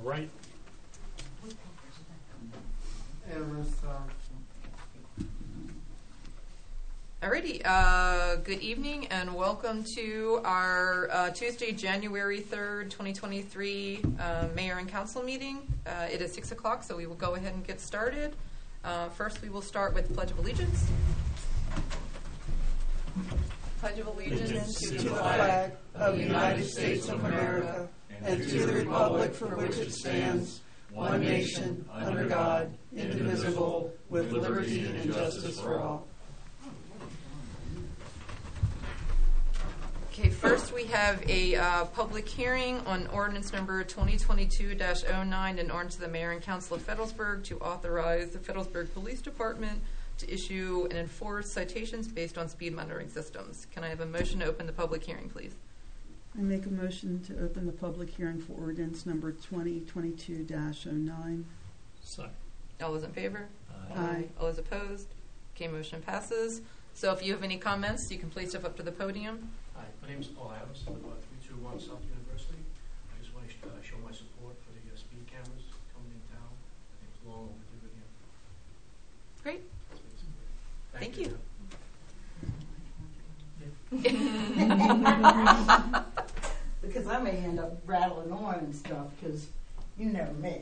right. Alrighty, good evening and welcome to our Tuesday, January 3rd, 2023 Mayor and Council meeting. It is 6 o'clock, so we will go ahead and get started. First, we will start with Pledge of Allegiance. Pledge of Allegiance to the flag of the United States of America and to the republic for which it stands, one nation, under God, indivisible, with liberty and justice for all. Okay, first we have a public hearing on ordinance number 2022-09, an ordinance of the Mayor and Council of Fedelsburg to authorize the Fedelsburg Police Department to issue and enforce citations based on speed monitoring systems. Can I have a motion to open the public hearing, please? I make a motion to open the public hearing for ordinance number 2022-09. Second. All those in favor? Aye. All those opposed? Okay, motion passes. So if you have any comments, you can please step up to the podium. Hi, my name is Paul Adams. I live at 321 South University. I just want to show my support for the speed cameras coming in town. I think it's long overdue again. Great. Thank you. Because I may end up rattling on and stuff, because you know me.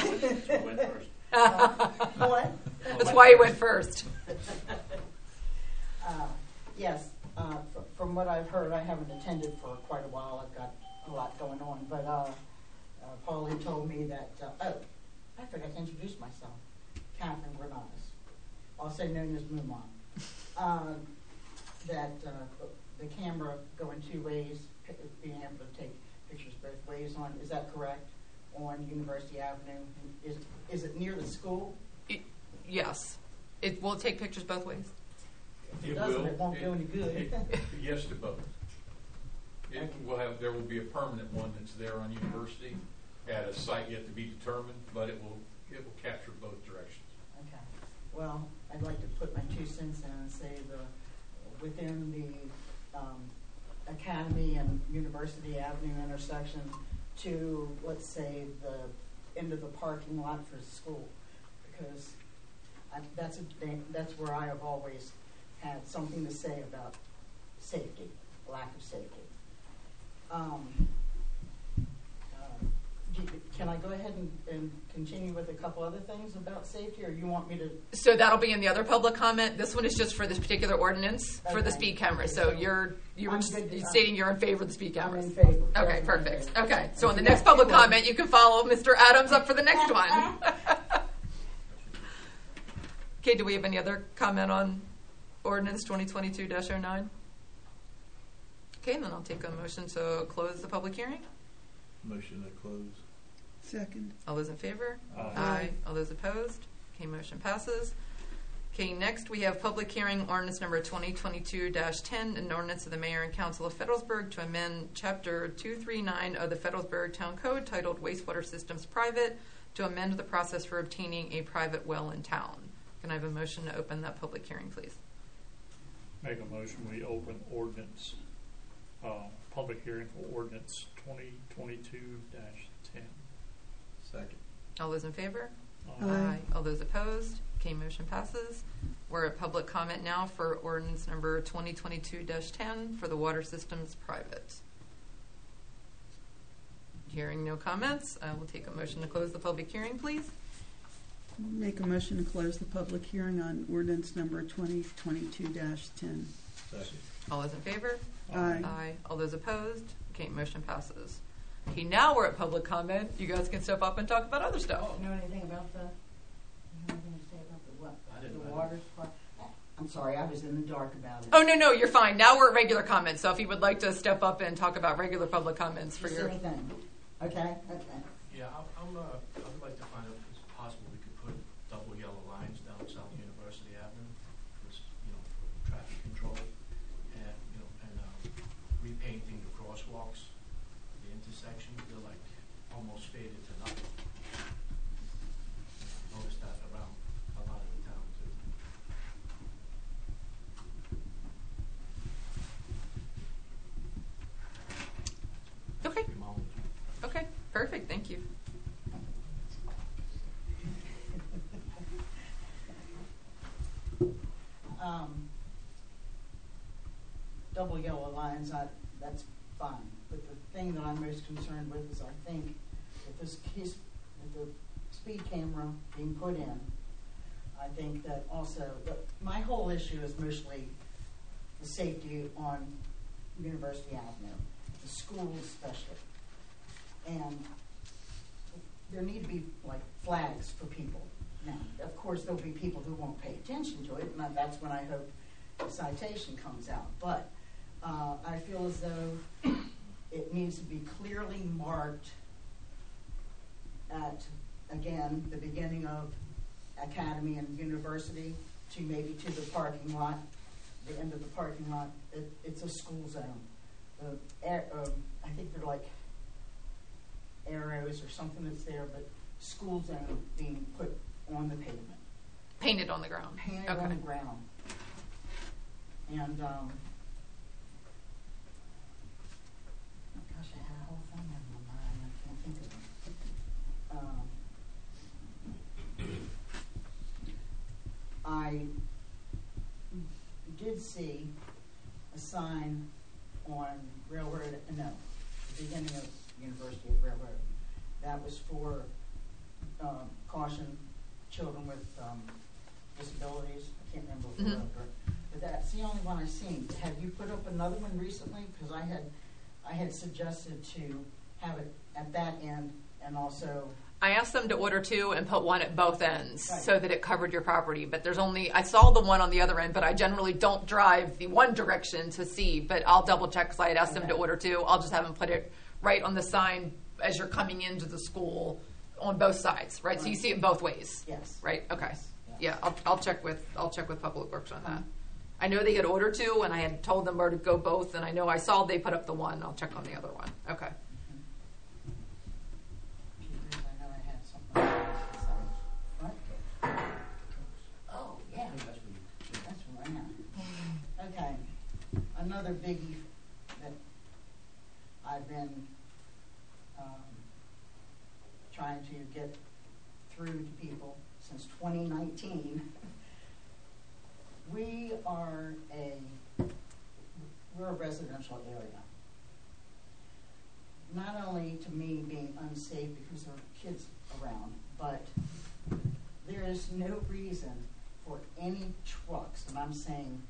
What? That's why you went first. Yes, from what I've heard, I haven't attended for quite a while. I've got a lot going on. But Paulie told me that, I forgot to introduce myself, Catherine Granados, also known as Moomon. That the camera going two ways, being able to take pictures both ways on, is that correct? On University Avenue, is it near the school? Yes. It will take pictures both ways. If it doesn't, it won't do any good. Yes to both. There will be a permanent one that's there on University at a site yet to be determined, but it will capture both directions. Okay. Well, I'd like to put my 2 cents in and say within the Academy and University Avenue intersection to, let's say, the end of the parking lot for the school, because that's where I have always had something to say about safety, lack of safety. Can I go ahead and continue with a couple other things about safety, or you want me to? So that'll be in the other public comment. This one is just for this particular ordinance for the speed cameras. So you're stating you're in favor of the speed cameras. I'm in favor. Okay, perfect. Okay, so on the next public comment, you can follow Mr. Adams up for the next one. Okay, do we have any other comment on ordinance 2022-09? Okay, then I'll take a motion to close the public hearing. Motion to close. Second. All those in favor? Aye. All those opposed? Okay, motion passes. Okay, next we have public hearing ordinance number 2022-10, an ordinance of the Mayor and Council of Fedelsburg to amend Chapter 239 of the Fedelsburg Town Code titled Wastewater Systems Private to amend the process for obtaining a private well in town. Can I have a motion to open that public hearing, please? Make a motion we open ordinance, public hearing for ordinance 2022-10. Second. All those in favor? Aye. All those opposed? Okay, motion passes. We're at public comment now for ordinance number 2022-10 for the water systems private. Hearing no comments, I will take a motion to close the public hearing, please. Make a motion to close the public hearing on ordinance number 2022-10. Second. All those in favor? Aye. Aye. All those opposed? Okay, motion passes. Okay, now we're at public comment. You guys can step up and talk about other stuff. You know anything about the what? I didn't The know. water supply? I'm sorry, I was in the dark about it. Oh, no, you're fine. Now we're at regular comments. So if you would like to step up and talk about regular public comments for Just your... anything. Okay. Yeah, I would like to find out if it's possible we could put double yellow lines down South University Avenue for, for traffic control, and repainting the crosswalks, the intersections. They're like almost faded to nothing. Noticed that around a lot of the town too. Okay. Remodel. Okay, perfect. Thank you. yellow lines, that's fine. But the thing that I'm most concerned with is I think with with the speed camera being put in, I think that also, my whole issue is mostly the safety on University Avenue, the schools especially. And there need to be like flags for people. Now, of course, there'll be people who won't pay attention to it, and that's when I hope the citation comes out. But I feel as though it needs to be clearly marked at, again, the beginning of Academy and University to maybe to the parking lot, the end of the parking lot. It's a school zone. I think they're like arrows or something that's there, but school zone being put on the pavement. Painted on the ground. Painted Okay. on the ground. And, oh gosh, I had a whole thing in my mind. I can't think of it. I did see a sign on Railroad, no, the beginning of University of Railroad. That was for caution children with disabilities. I can't remember what it was, but that's the only one I've seen. Have you put up another one recently? Because I had suggested to have it at that end and also. I asked them to order two and put one at both ends Right. so that it covered your property. But I saw the one on the other end, but I generally don't drive the one direction to see. But I'll double check because I had asked them to order two. I'll just have them put it right on the sign as you're coming into the school on both sides, right? So you see it both ways. Yes. Right. Okay. Yes. Yeah. I'll check with Public Works on that. I know they had ordered two, and I had told them where to go both. And I know I saw they put up the one. I'll check on the other one. Okay. I know I had something else to say. What? Oh, yeah. That's right. Okay. Another biggie that I've been trying to get through to people since 2019. We're a residential area. Not only to me being unsafe because there are kids around, but there is no reason for any trucks, and I'm saying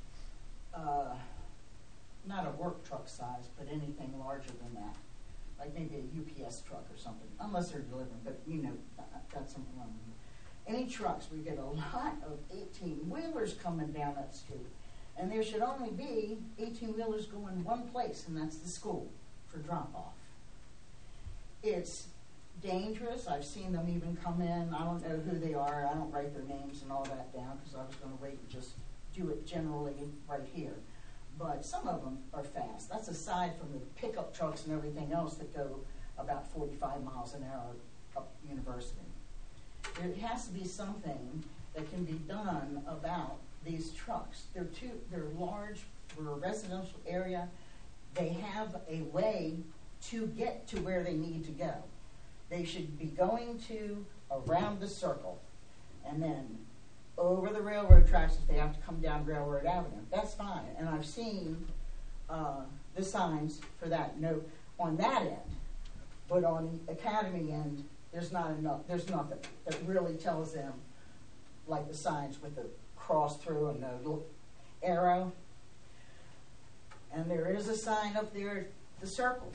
not a work truck size, but anything larger than that, like maybe a UPS truck or something, unless they're delivering, but that's something I mean. Any trucks, we get a lot of 18-wheelers coming down that street, and there should only be 18-wheelers going one place, and that's the school for drop-off. It's dangerous. I've seen them even come in. I don't know who they are. I don't write their names and all that down because I was going to wait and just do it generally right here. But some of them are fast. That's aside from the pickup trucks and everything else that go about 45 miles an hour up University. There has to be something that can be done about these trucks. They're large. We're a residential area. They have a way to get to where they need to go. They should be going to around the circle and then over the railroad tracks if they have to come down Railroad Avenue. That's fine. And I've seen the signs for that note on that end. But on the Academy end, there's not enough. There's nothing that really tells them, like the signs with the cross through and the little arrow. And there is a sign up there at the circle.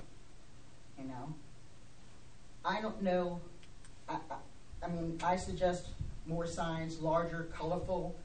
I don't know. I mean, I suggest more signs, larger, colorful,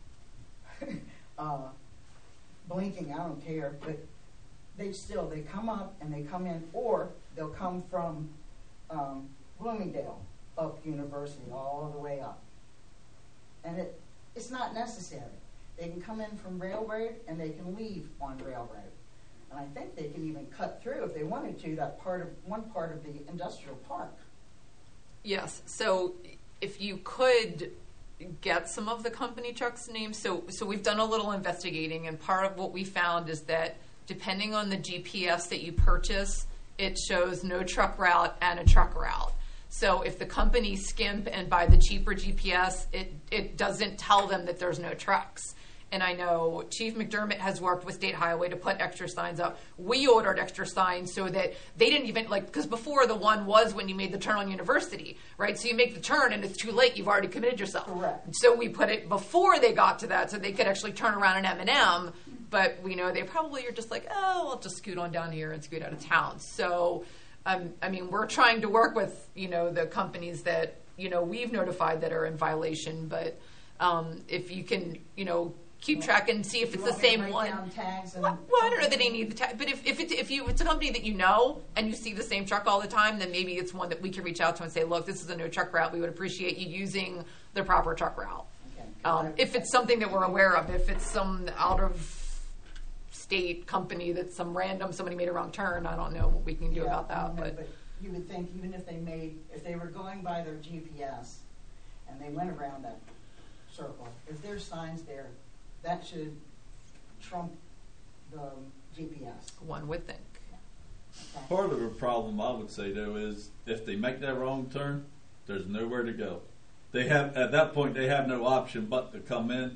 blinking. I don't care, but they come up and they come in, or they'll come from Bloomingdale up University all the way up, and it's not necessary. They can come in from Railroad and they can leave on Railroad. And I think they can even cut through, if they wanted to, one part of the industrial park. Yes. So if you could get some of the company trucks' names. So we've done a little investigating, and part of what we found is that depending on the GPS that you purchase, it shows no truck route and a truck route. So if the companies skimp and buy the cheaper GPS, it doesn't tell them that there's no trucks. and I know Chief McDermott has worked with State Highway to put extra signs up. We ordered extra signs so that they didn't even, like, because before the one was when you made the turn on University, right? So you make the turn and it's too late. You've already committed yourself. Correct. So we put it before they got to that so they could actually turn around in M&M. But we know they probably are just like, oh, I'll just scoot on down here and scoot out of town. So, I mean, we're trying to work with, the companies that, we've notified that are in violation. But if you can, keep track and see if it's the same one. Tags and Well, I don't know that they need the tag, but if it's a company that you know and you see the same truck all the time, then maybe it's one that we can reach out to and say, look, this is a no truck route. We would appreciate you using the proper truck route. Okay. If it's something that we're aware of, if it's some out of state company that somebody made a wrong turn, I don't know what we can do about I that. don't know, But you would think even if they were going by their GPS and they went around that circle, if there's signs there, that should trump the GPS. one would think. Okay? Part of the problem, I would say, though, is if they make that wrong turn, there's nowhere to go. At that point, they have no option but to come in.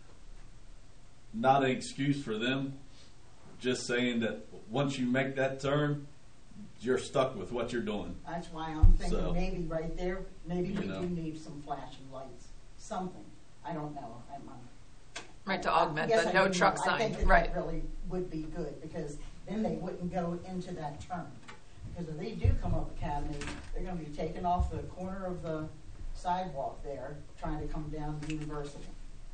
Not an excuse for them. Just saying that once you make that turn, you're stuck with what you're doing. That's why I'm thinking So, maybe right there, maybe we know. do need some flashing lights, something. I don't know. Right, to augment I guess the I no do truck know. I sign. think that Right. really would be good because then they wouldn't go into that turn. Because if they do come up Academy, they're going to be taking off the corner of the sidewalk there, trying to come down to University.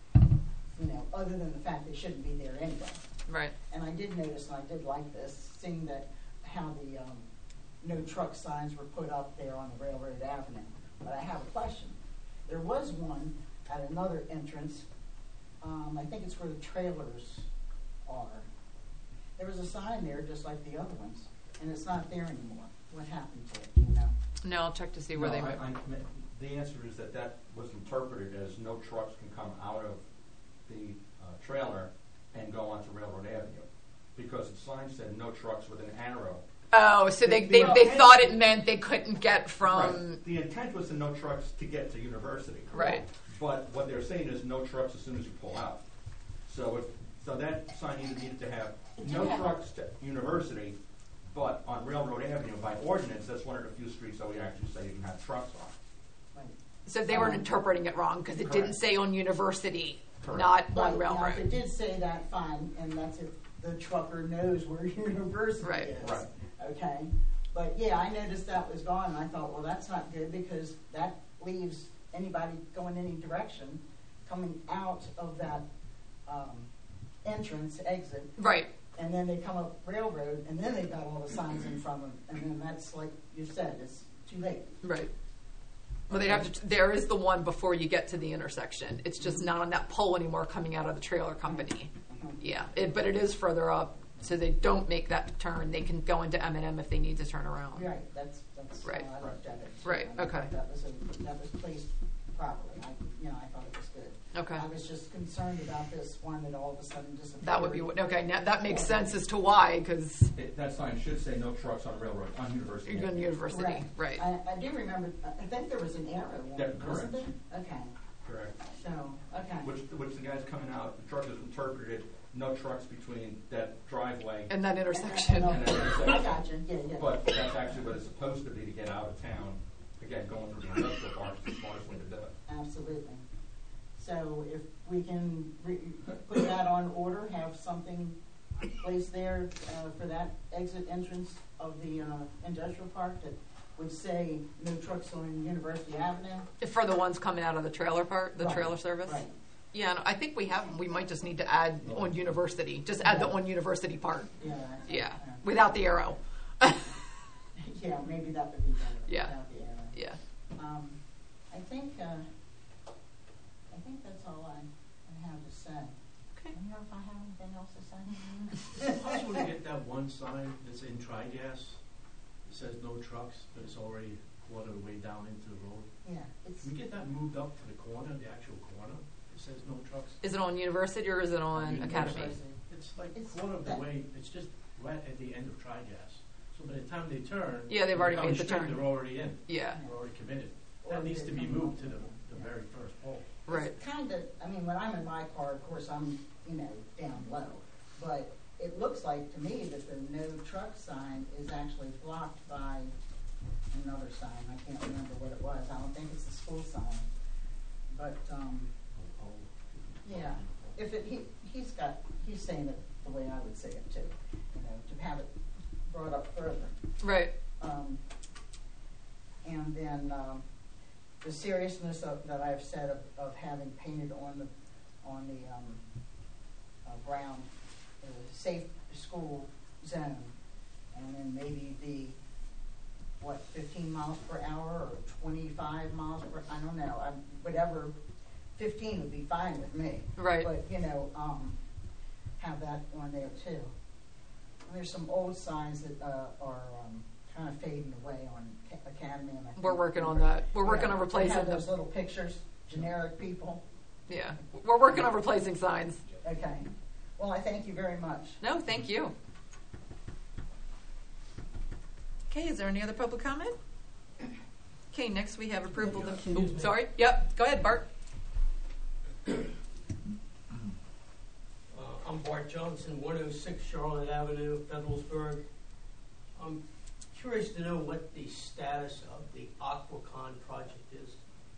Other than the fact they shouldn't be there anyway. Right. And I did notice, and I did like this, seeing that how the no truck signs were put up there on the Railroad Avenue. But I have a question. There was one at another entrance. I think it's where the trailers are. There was a sign there just like the other ones, and it's not there anymore. What happened to it? Do you know? No, I'll check to see where No, they went. the answer is that was interpreted as no trucks can come out of the trailer and go onto Railroad Avenue, because the sign said no trucks with an arrow. Oh, so they The- thought it meant they couldn't get from. Right. The intent was to no trucks to get to University. Right. But what they're saying is no trucks as soon as you pull out. So that sign either needed to have no trucks to University, but on Railroad Avenue by ordinance, that's one of the few streets that we actually say you can have trucks on. Right. So they weren't interpreting it wrong because it didn't Correct. say on University, Correct. not Right, on now, if it Railroad. did say that, fine, and that's if the trucker knows where University Right. is. Right. Okay? But yeah, I noticed that was gone, and I thought, well, that's not good because that leaves anybody going any direction coming out of that entrance, exit, Right. and then they come up Railroad, and then they've got all the signs in front of them, and then that's like you said, it's too late. Right. Well, they'd have to. There is the one before you get to the intersection. It's just not on that pole anymore, coming out of the trailer company. Yeah, but it is further up, so they don't make that turn. They can go into M&M if they need to turn around. Right, that's Right. how I looked at it. Right, And I okay. thought that was placed properly. I thought it was good. Okay. I was just concerned about this one that all of a sudden disappeared. That would be okay. Now that makes sense as to why, because That sign should say no trucks on Railroad, on University. you're going to University, right? I do remember. I think there was an arrow one, Yeah, wasn't correct. there? Okay. Correct. So okay. Which the guys coming out, the truck has interpreted no trucks between that driveway. And that intersection. And that intersection. I got you. Yeah. But that's actually what it's supposed to be to get out of town. Again, going through the industrial park is the smartest way to do it. Absolutely. So if we can put that on order, have something placed there for that exit entrance of the industrial park that would say no trucks on University Avenue. For the ones coming out of the trailer part, the Right. trailer service. Right. Yeah, and I think we have. We might just need to add on University. Just add the on University part. Yeah. Yeah, without the arrow. Yeah, maybe that would be better. Yeah. Without the arrow. Yeah. I think that's all I have to say. Okay. I don't know if I have anything else to say. Is it possible to get that one sign that's in Tri-Gas? It says no trucks, but it's already quarter of the way down into the road. Yeah, it's Can we get that moved up to the corner, the actual corner? It says no trucks. Is it on University or is it on Academy? It's like It's quarter of the that- way, it's just right at the end of Tri-Gas. So by the time they turn. Yeah, they've already down made the street, turn. They're already in. Yeah. They're already committed. Or That needs they to be come moved up. to the very first pole. Right. It's kind of, I mean, when I'm in my car, of course, I'm, down low. But it looks like to me that the no truck sign is actually blocked by another sign. I can't remember what it was. I don't think it's the school sign. But, yeah, if it, he's saying it the way I would say it too, to have it brought up further. Right. And then the seriousness that I've said of having painted on the ground, the safe school zone, and then maybe the 15 miles per hour or 25 miles per, I don't know, whatever, 15 would be fine with me. Right. But have that on there too. And there's some old signs that are kind of fading away on Academy. And I think We're working on that. We're working on they replacing have them. those little pictures, generic people. Yeah, we're working on replacing signs. Okay. Well, I thank you very much. No, thank you. Okay, is there any other public comment? Okay, next we have approval of, sorry, yep, go ahead, Bart. I'm Bart Johnson, 106 Charlotte Avenue, Federalsburg. I'm curious to know what the status of the Aquacon project is.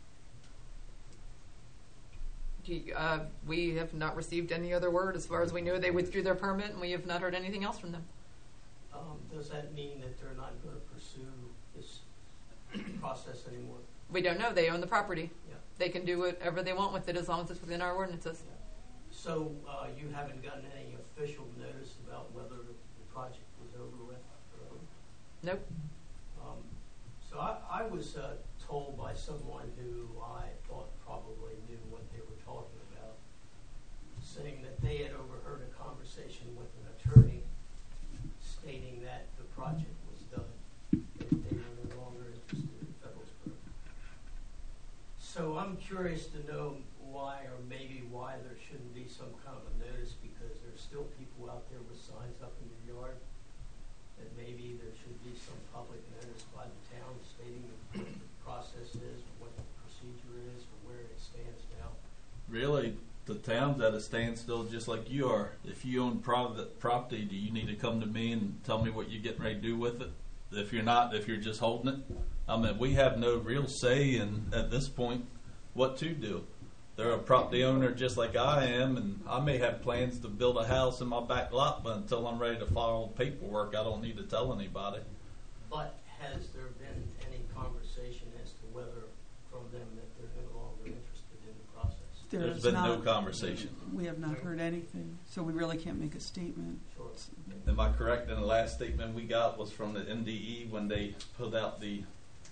We have not received any other word. As far as we know, they withdrew their permit, and we have not heard anything else from them. Does that mean that they're not going to pursue this process anymore? We don't know. They own the property. Yeah. They can do whatever they want with it as long as it's within our ordinances. Yeah. So you haven't gotten any official notice about whether the project was over with? Nope. So I was told by someone who I thought probably knew what they were talking about, saying that they had overheard a conversation with an attorney stating that the project was done, that they were no longer interested in Federalsburg. So I'm curious to know why, or maybe why, there shouldn't be some kind of a notice, because there's still people out there with signs up in your yard, that maybe there should be some public notice by the town stating what the process is, what the procedure is, or where it stands now. Really, the town's at a standstill just like you are. If you own private property, do you need to come to me and tell me what you're getting ready to do with it? If you're not, if you're just holding it, I mean, we have no real say in, at this point, what to do. They're a property owner just like I am, and I may have plans to build a house in my back lot, but until I'm ready to file paperwork, I don't need to tell anybody. But has there been any conversation as to whether from them that they're no longer interested in the process? There's been no conversation. We have not heard anything, so we really can't make a statement. Sure. Am I correct? And the last statement we got was from the NDE when they put out the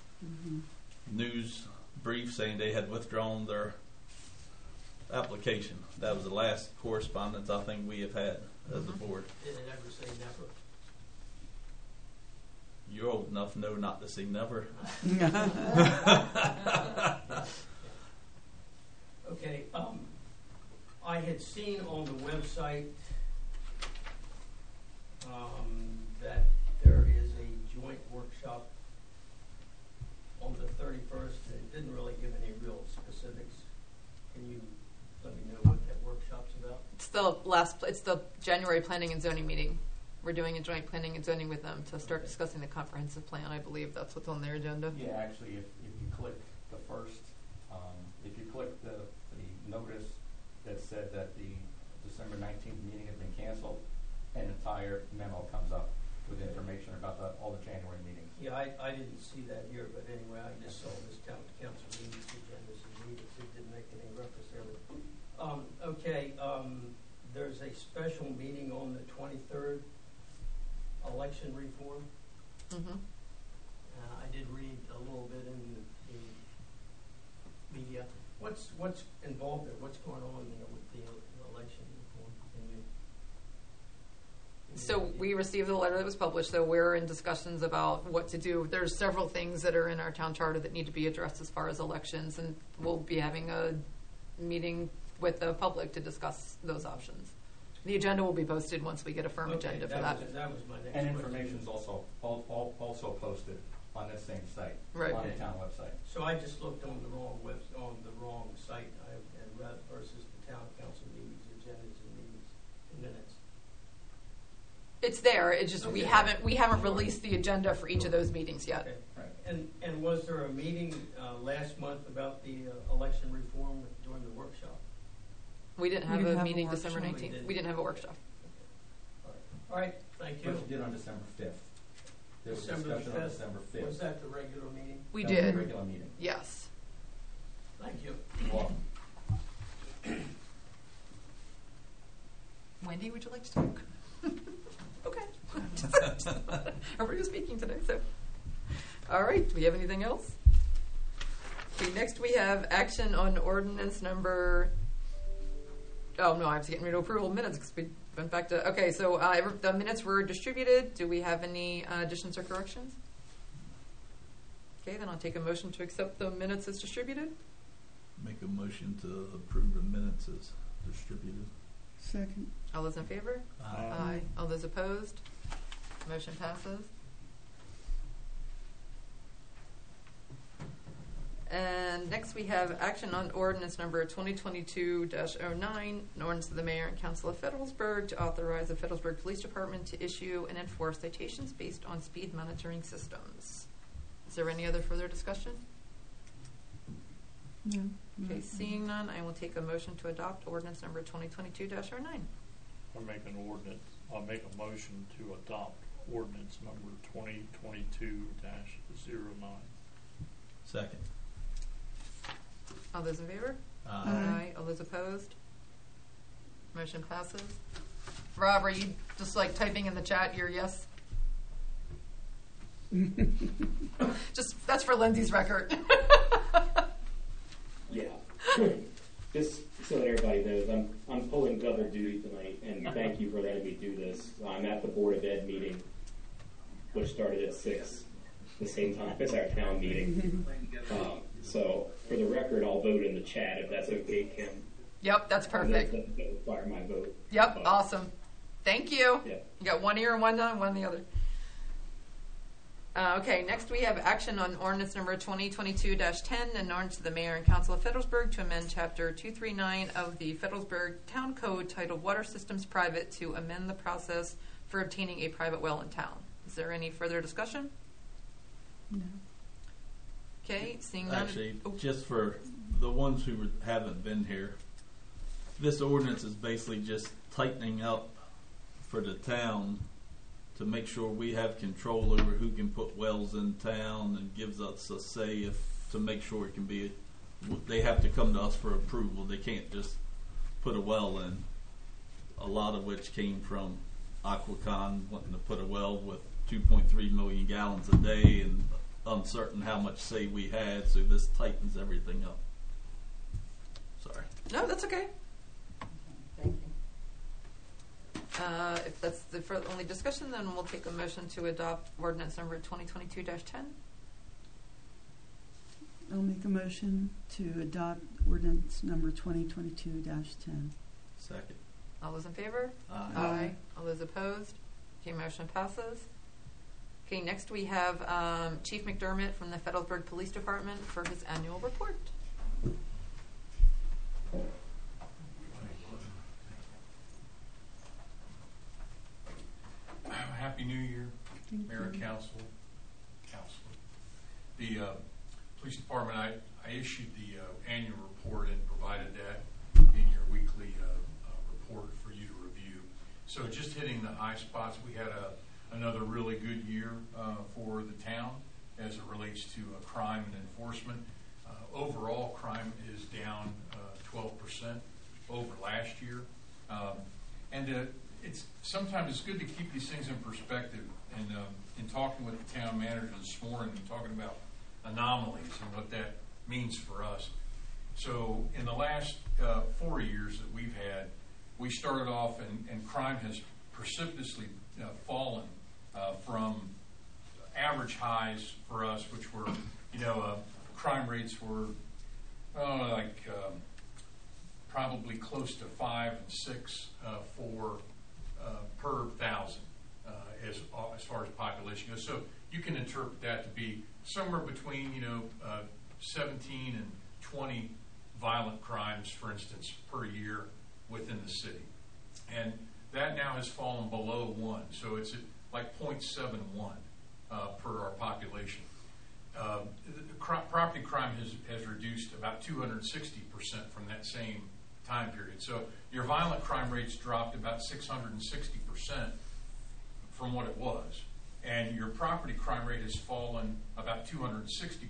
news brief saying they had withdrawn their application. That was the last correspondence I think we have had as a board. Did it ever say never? You're old enough to know not to say never. Okay, I had seen on the website that there is a joint workshop on the 31st, and it didn't really give any real specifics. Can you let me know what that workshop's about? It's the January planning and zoning meeting. We're doing a joint planning and zoning with them to start discussing the comprehensive plan. I believe that's what's on their agenda. Yeah, actually, if you click the first, if you click the notice that said that the December 19th meeting has been canceled, an entire memo comes up with information about all the January meetings. Yeah, I didn't see that here, but anyway, I just saw this town council meetings, agendas and meetings. It didn't make any reference there. But, okay, there's a special meeting on the 23rd, election reform. I did read a little bit in the media. What's involved there? What's going on there with the election reform? So we received the letter that was published, so we're in discussions about what to do. There's several things that are in our town charter that need to be addressed as far as elections, and we'll be having a meeting with the public to discuss those options. The agenda will be posted once we get a firm agenda for that. That was my next And question. information is also posted on this same site, Right. on the town website. So I just looked on the wrong site, It's there. It's just we haven't released the agenda for each of those meetings yet. Okay. And was there a meeting last month about the election reform during the workshop? We didn't have We didn't a have a meeting December workshop. 19th. We didn't have a workshop. All right, thank you. What you did on December 5th. There was December discussion on 5th. December 5th. Was that the regular meeting? We That was the did. regular meeting. Yes. Thank you. Well, Wendy, would you like to talk? Okay. Everybody was speaking today, so. All right, do we have anything else? Okay, next we have action on ordinance number, oh no, I was getting rid of approval of minutes because we went back to, okay, so the minutes were distributed. Do we have any additions or corrections? Okay, then I'll take a motion to accept the minutes as distributed. Make a motion to approve the minutes as distributed. Second. All those in favor? Aye. All those opposed? Motion passes. And next we have action on ordinance number 2022-09, an ordinance of the Mayor and Council of Federalsburg to authorize the Federalsburg Police Department to issue and enforce citations based on speed monitoring systems. Is there any other further discussion? No. Okay, seeing none, I will take a motion to adopt ordinance number 2022-09. I'll make a motion to adopt ordinance number 2022-09. Second. All those in favor? Aye. All those opposed? Motion passes. Rob, are you just like typing in the chat your yes? Just, that's for Lindsay's record. Yeah. Just so that everybody knows, I'm pulling double duty tonight, and thank you for letting me do this. I'm at the Board of Ed meeting, which started at 6, the same time as our town meeting. So, for the record, I'll vote in the chat if that's okay, Kim. Yep, that's perfect. That require my vote. Yep, awesome. Thank you. Yeah. You got one ear and one eye, one the other. Okay, next we have action on ordinance number 2022-10, an ordinance of the Mayor and Council of Federalsburg to amend Chapter 239 of the Federalsburg Town Code titled Water Systems Private to amend the process for obtaining a private well in town. Is there any further discussion? No. Okay, seeing none. Actually, Oh, just for the ones who haven't been here, this ordinance is basically just tightening up for the town to make sure we have control over who can put wells in town, and gives us a say to make sure it can be, they have to come to us for approval. They can't just put a well in, a lot of which came from Aquacon wanting to put a well with 2.3 million gallons a day and uncertain how much say we had, so this tightens everything up. Sorry. no, that's okay. Thank you. If that's the only discussion, then we'll take a motion to adopt ordinance number 2022-10. I'll make a motion to adopt ordinance number 2022-10. Second. All those in favor? Aye. All those opposed? Okay, motion passes. Okay, next we have Chief McDermott from the Federalsburg Police Department for his annual report. Happy New Year, Thank Mayor and you. Council. The Police Department, I issued the annual report and provided that in your weekly report for you to review. So just hitting the high spots, we had another really good year for the town as it relates to crime and enforcement. Overall, crime is down 12% over last year. Sometimes it's good to keep these things in perspective. And in talking with the town manager this morning, and talking about anomalies and what that means for us. So in the last 4 years that we've had, we started off and crime has precipitously fallen from average highs for us, which were, crime rates were probably close to 5 and 6 for per thousand as far as population goes. So you can interpret that to be somewhere between 17 and 20 violent crimes, for instance, per year within the city. And That now has fallen below 1, so it's at like 0.71 per our population. Property crime has reduced about 260% from that same time period. So your violent crime rates dropped about 660% from what it was, and your property crime rate has fallen about 260%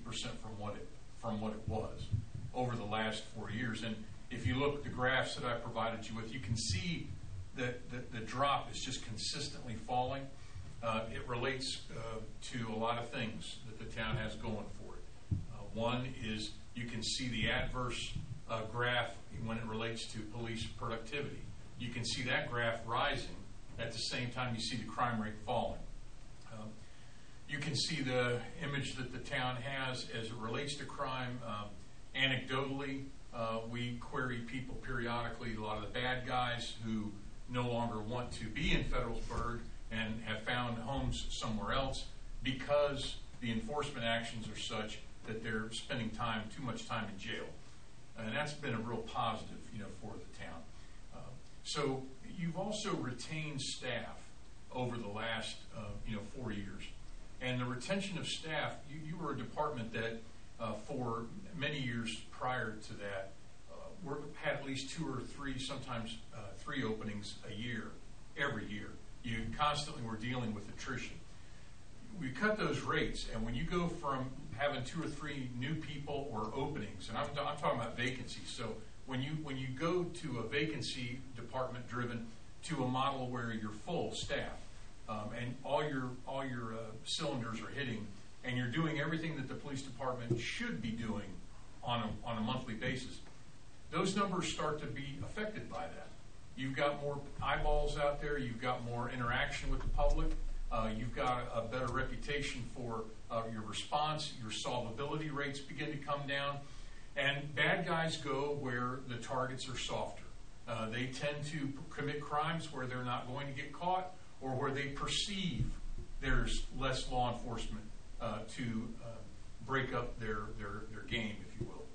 from what it was over the last 4 years. And if you look at the graphs that I provided you with, you can see that the drop is just consistently falling. It relates to a lot of things that the town has going for it. One is you can see the adverse graph when it relates to police productivity. You can see that graph rising at the same time you see the crime rate falling. You can see the image that the town has as it relates to crime. Anecdotally, we query people periodically, a lot of the bad guys who no longer want to be in Federalsburg and have found homes somewhere else because the enforcement actions are such that they're spending too much time in jail. And that's been a real positive, for the town. So you've also retained staff over the last, 4 years. And the retention of staff, you were a department that for many years prior to that had at least 2 or 3, sometimes 3 openings a year, every year. You constantly were dealing with attrition. We cut those rates, and when you go from having 2 or 3 new people or openings, and I'm talking about vacancies. So when you go to a vacancy department driven to a model where you're full staff, and all your cylinders are hitting, and you're doing everything that the police department should be doing on a monthly basis, those numbers start to be affected by that. You've got more eyeballs out there. You've got more interaction with the public. You've got a better reputation for your response. Your solvability rates begin to come down. And bad guys go where the targets are softer. They tend to commit crimes where they're not going to get caught, or where they perceive there's less law enforcement to break up their game, if you will.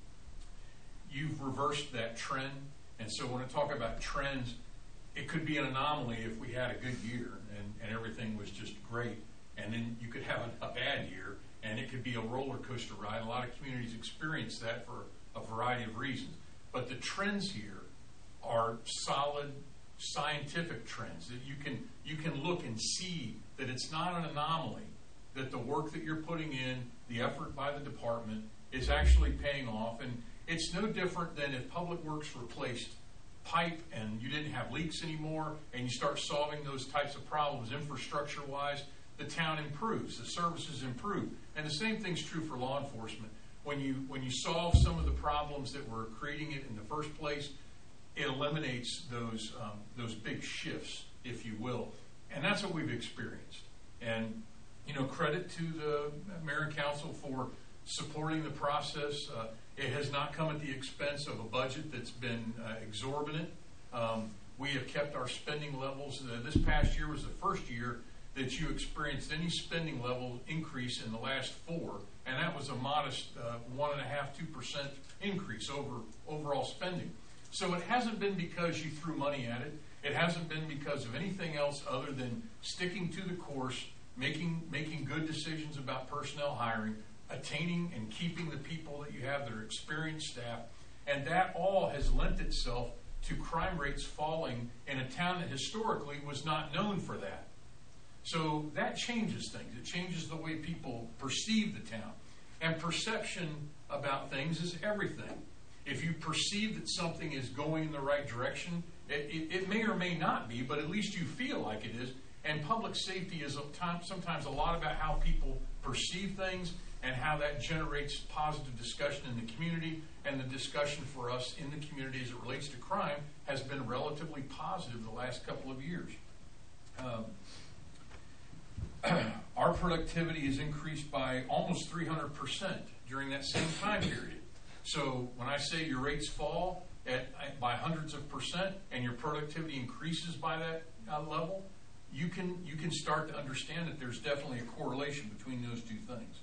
You've reversed that trend. And so when I talk about trends, it could be an anomaly if we had a good year and everything was just great. And then you could have a bad year, and it could be a roller coaster ride. A lot of communities experience that for a variety of reasons. But the trends here are solid scientific trends that you can look and see that it's not an anomaly, that the work that you're putting in, the effort by the department, is actually paying off. And it's no different than if Public Works replaced pipe and you didn't have leaks anymore, and you start solving those types of problems infrastructure-wise, the town improves, the services improve. And the same thing's true for law enforcement. When you solve some of the problems that were creating it in the first place, it eliminates those big shifts, if you will. And that's what we've experienced. And, credit to the mayor and council for supporting the process. It has not come at the expense of a budget that's been exorbitant. We have kept our spending levels. This past year was the first year that you experienced any spending level increase in the last 4, and that was a modest 1.5–2% increase over overall spending. So it hasn't been because you threw money at it. It hasn't been because of anything else other than sticking to the course, making good decisions about personnel hiring, attaining and keeping the people that you have that are experienced staff, and that all has lent itself to crime rates falling in a town that historically was not known for that. So that changes things. It changes the way people perceive the town. And perception about things is everything. If you perceive that something is going in the right direction, it may or may not be, but at least you feel like it is. And public safety is sometimes a lot about how people perceive things and how that generates positive discussion in the community. And the discussion for us in the community as it relates to crime has been relatively positive the last couple of years. Our productivity has increased by almost 300% during that same time period. So when I say your rates fall by hundreds of percent and your productivity increases by that level, you can start to understand that there's definitely a correlation between those two things.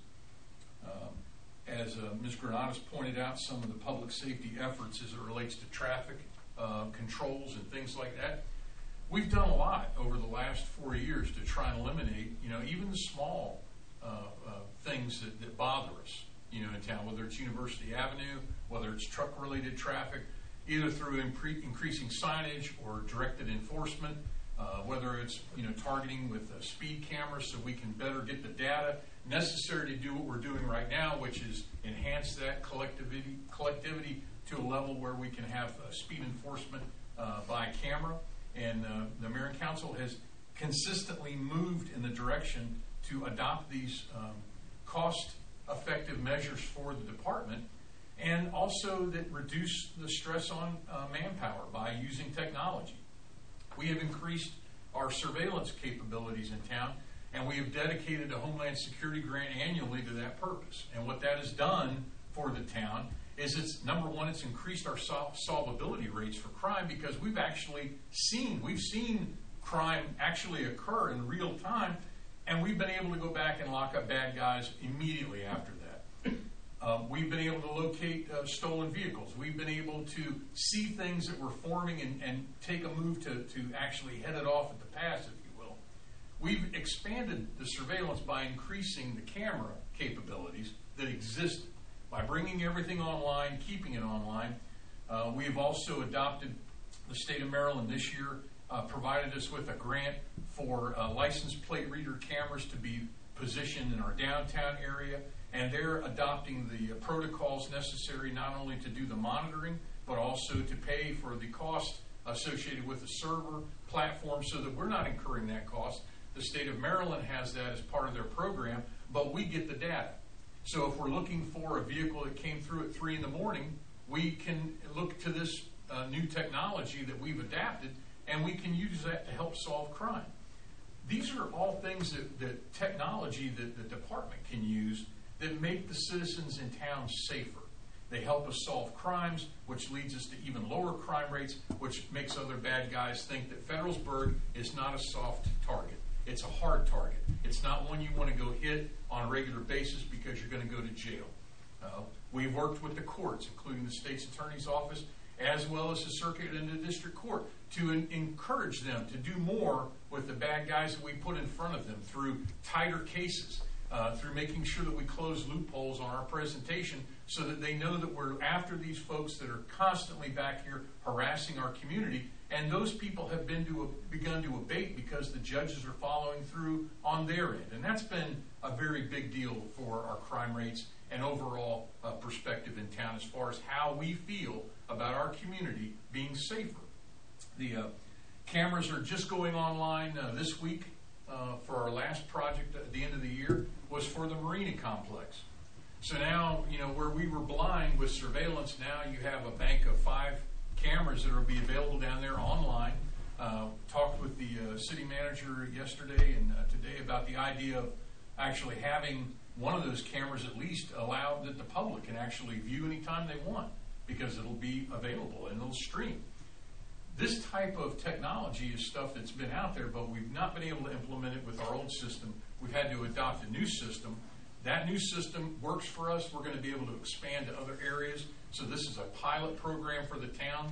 As Ms. Granados pointed out, some of the public safety efforts as it relates to traffic controls and things like that, we've done a lot over the last 4 years to try and eliminate, even the small things that bother us, in town, whether it's University Avenue, whether it's truck-related traffic, either through increasing signage or directed enforcement, whether it's, targeting with speed cameras so we can better get the data necessary to do what we're doing right now, which is enhance that collectivity to a level where we can have speed enforcement by camera. And the Mayor and Council has consistently moved in the direction to adopt these cost-effective measures for the department, and also that reduce the stress on manpower by using technology. We have increased our surveillance capabilities in town, and we have dedicated a Homeland Security grant annually to that purpose. And what that has done for the town is it's, number one, it's increased our solvability rates for crime, because we've seen crime actually occur in real time, and we've been able to go back and lock up bad guys immediately after that. We've been able to locate stolen vehicles. We've been able to see things that were forming and take a move to actually head it off at the pass, if you will. We've expanded the surveillance by increasing the camera capabilities that exist by bringing everything online, keeping it online. We have also adopted, the state of Maryland this year provided us with a grant for license plate reader cameras to be positioned in our downtown area, and they're adopting the protocols necessary not only to do the monitoring, but also to pay for the cost associated with the server platform, so that we're not incurring that cost. The state of Maryland has that as part of their program, but we get the data. So if we're looking for a vehicle that came through at 3 in the morning, we can look to this new technology that we've adapted, and we can use that to help solve crime. These are all things that technology that the department can use that make the citizens in town safer. They help us solve crimes, which leads us to even lower crime rates, which makes other bad guys think that Federalsburg is not a soft target. It's a hard target. It's not one you want to go hit on a regular basis because you're going to go to jail. We've worked with the courts, including the state's attorney's office, as well as the circuit and the district court, to encourage them to do more with the bad guys that we put in front of them through tighter cases, through making sure that we close loopholes on our presentation, so that they know that we're after these folks that are constantly back here harassing our community. And those people have begun to abate because the judges are following through on their end. And that's been a very big deal for our crime rates and overall perspective in town as far as how we feel about our community being safer. The cameras are just going online this week for our last project at the end of the year was for the Marina Complex. So now, where we were blind with surveillance, now you have a bank of 5 cameras that will be available down there online. Talked with the city manager yesterday and today about the idea of actually having one of those cameras at least allow that the public can actually view anytime they want, because it'll be available and it'll stream. This type of technology is stuff that's been out there, but we've not been able to implement it with our old system. We've had to adopt a new system. That new system works for us. We're going to be able to expand to other areas. So this is a pilot program for the town.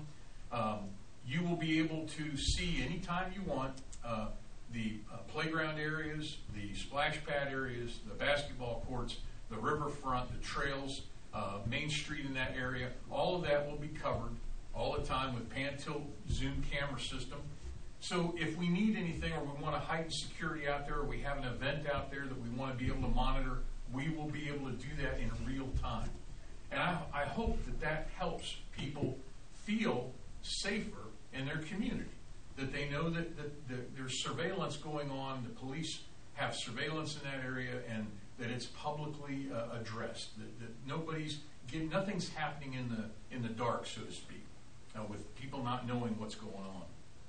You will be able to see anytime you want the playground areas, the splash pad areas, the basketball courts, the riverfront, the trails, Main Street in that area. All of that will be covered all the time with pan-tilt zoom camera system. So if we need anything, or we want to heighten security out there, or we have an event out there that we want to be able to monitor, we will be able to do that in real time. And I hope that helps people feel safer in their community, that they know that there's surveillance going on, the police have surveillance in that area, and that it's publicly addressed, that nothing's happening in the dark, so to speak, with people not knowing what's going on.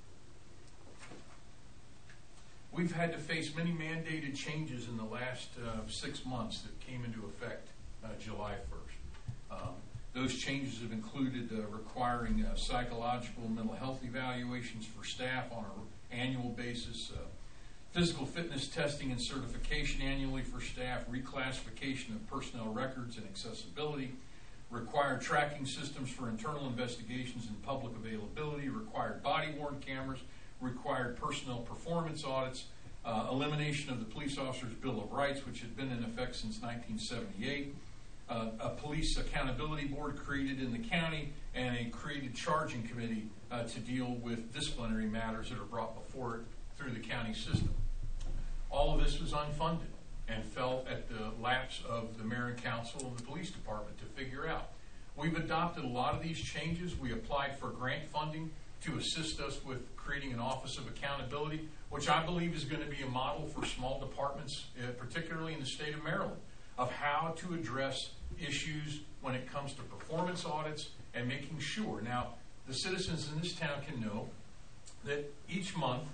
We've had to face many mandated changes in the last 6 months that came into effect July 1st. Those changes have included requiring psychological and mental health evaluations for staff on an annual basis, physical fitness testing and certification annually for staff, reclassification of personnel records and accessibility, required tracking systems for internal investigations and public availability, required body-worn cameras, required personnel performance audits, elimination of the police officer's Bill of Rights, which had been in effect since 1978, a police accountability board created in the county, and a created charging committee to deal with disciplinary matters that are brought before it through the county system. All of this was unfunded and fell at the laps of the mayor and council and the police department to figure out. We've adopted a lot of these changes. We applied for grant funding to assist us with creating an Office of Accountability, which I believe is going to be a model for small departments, particularly in the state of Maryland, of how to address issues when it comes to performance audits and making sure. Now, the citizens in this town can know that each month,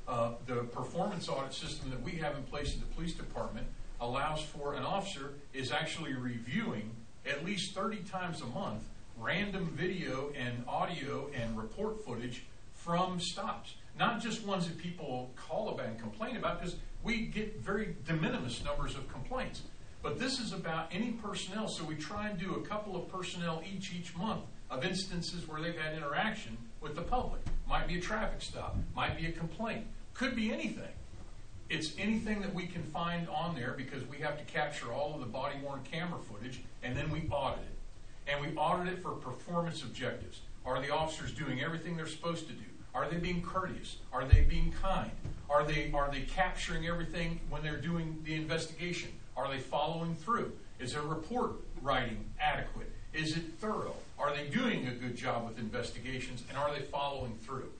the performance audit system that we have in place in the police department allows for an officer is actually reviewing at least 30 times a month random video and audio and report footage from stops. Not just ones that people call about and complain about, because we get very de minimis numbers of complaints. But this is about any personnel, so we try and do a couple of personnel each month of instances where they've had interaction with the public. Might be a traffic stop, might be a complaint, could be anything. It's anything that we can find on there, because we have to capture all of the body-worn camera footage, and then we audit it. And we audit it for performance objectives. Are the officers doing everything they're supposed to do? Are they being courteous? Are they being kind? Are they capturing everything when they're doing the investigation? Are they following through? Is their report writing adequate? Is it thorough? Are they doing a good job with investigations, and are they following through?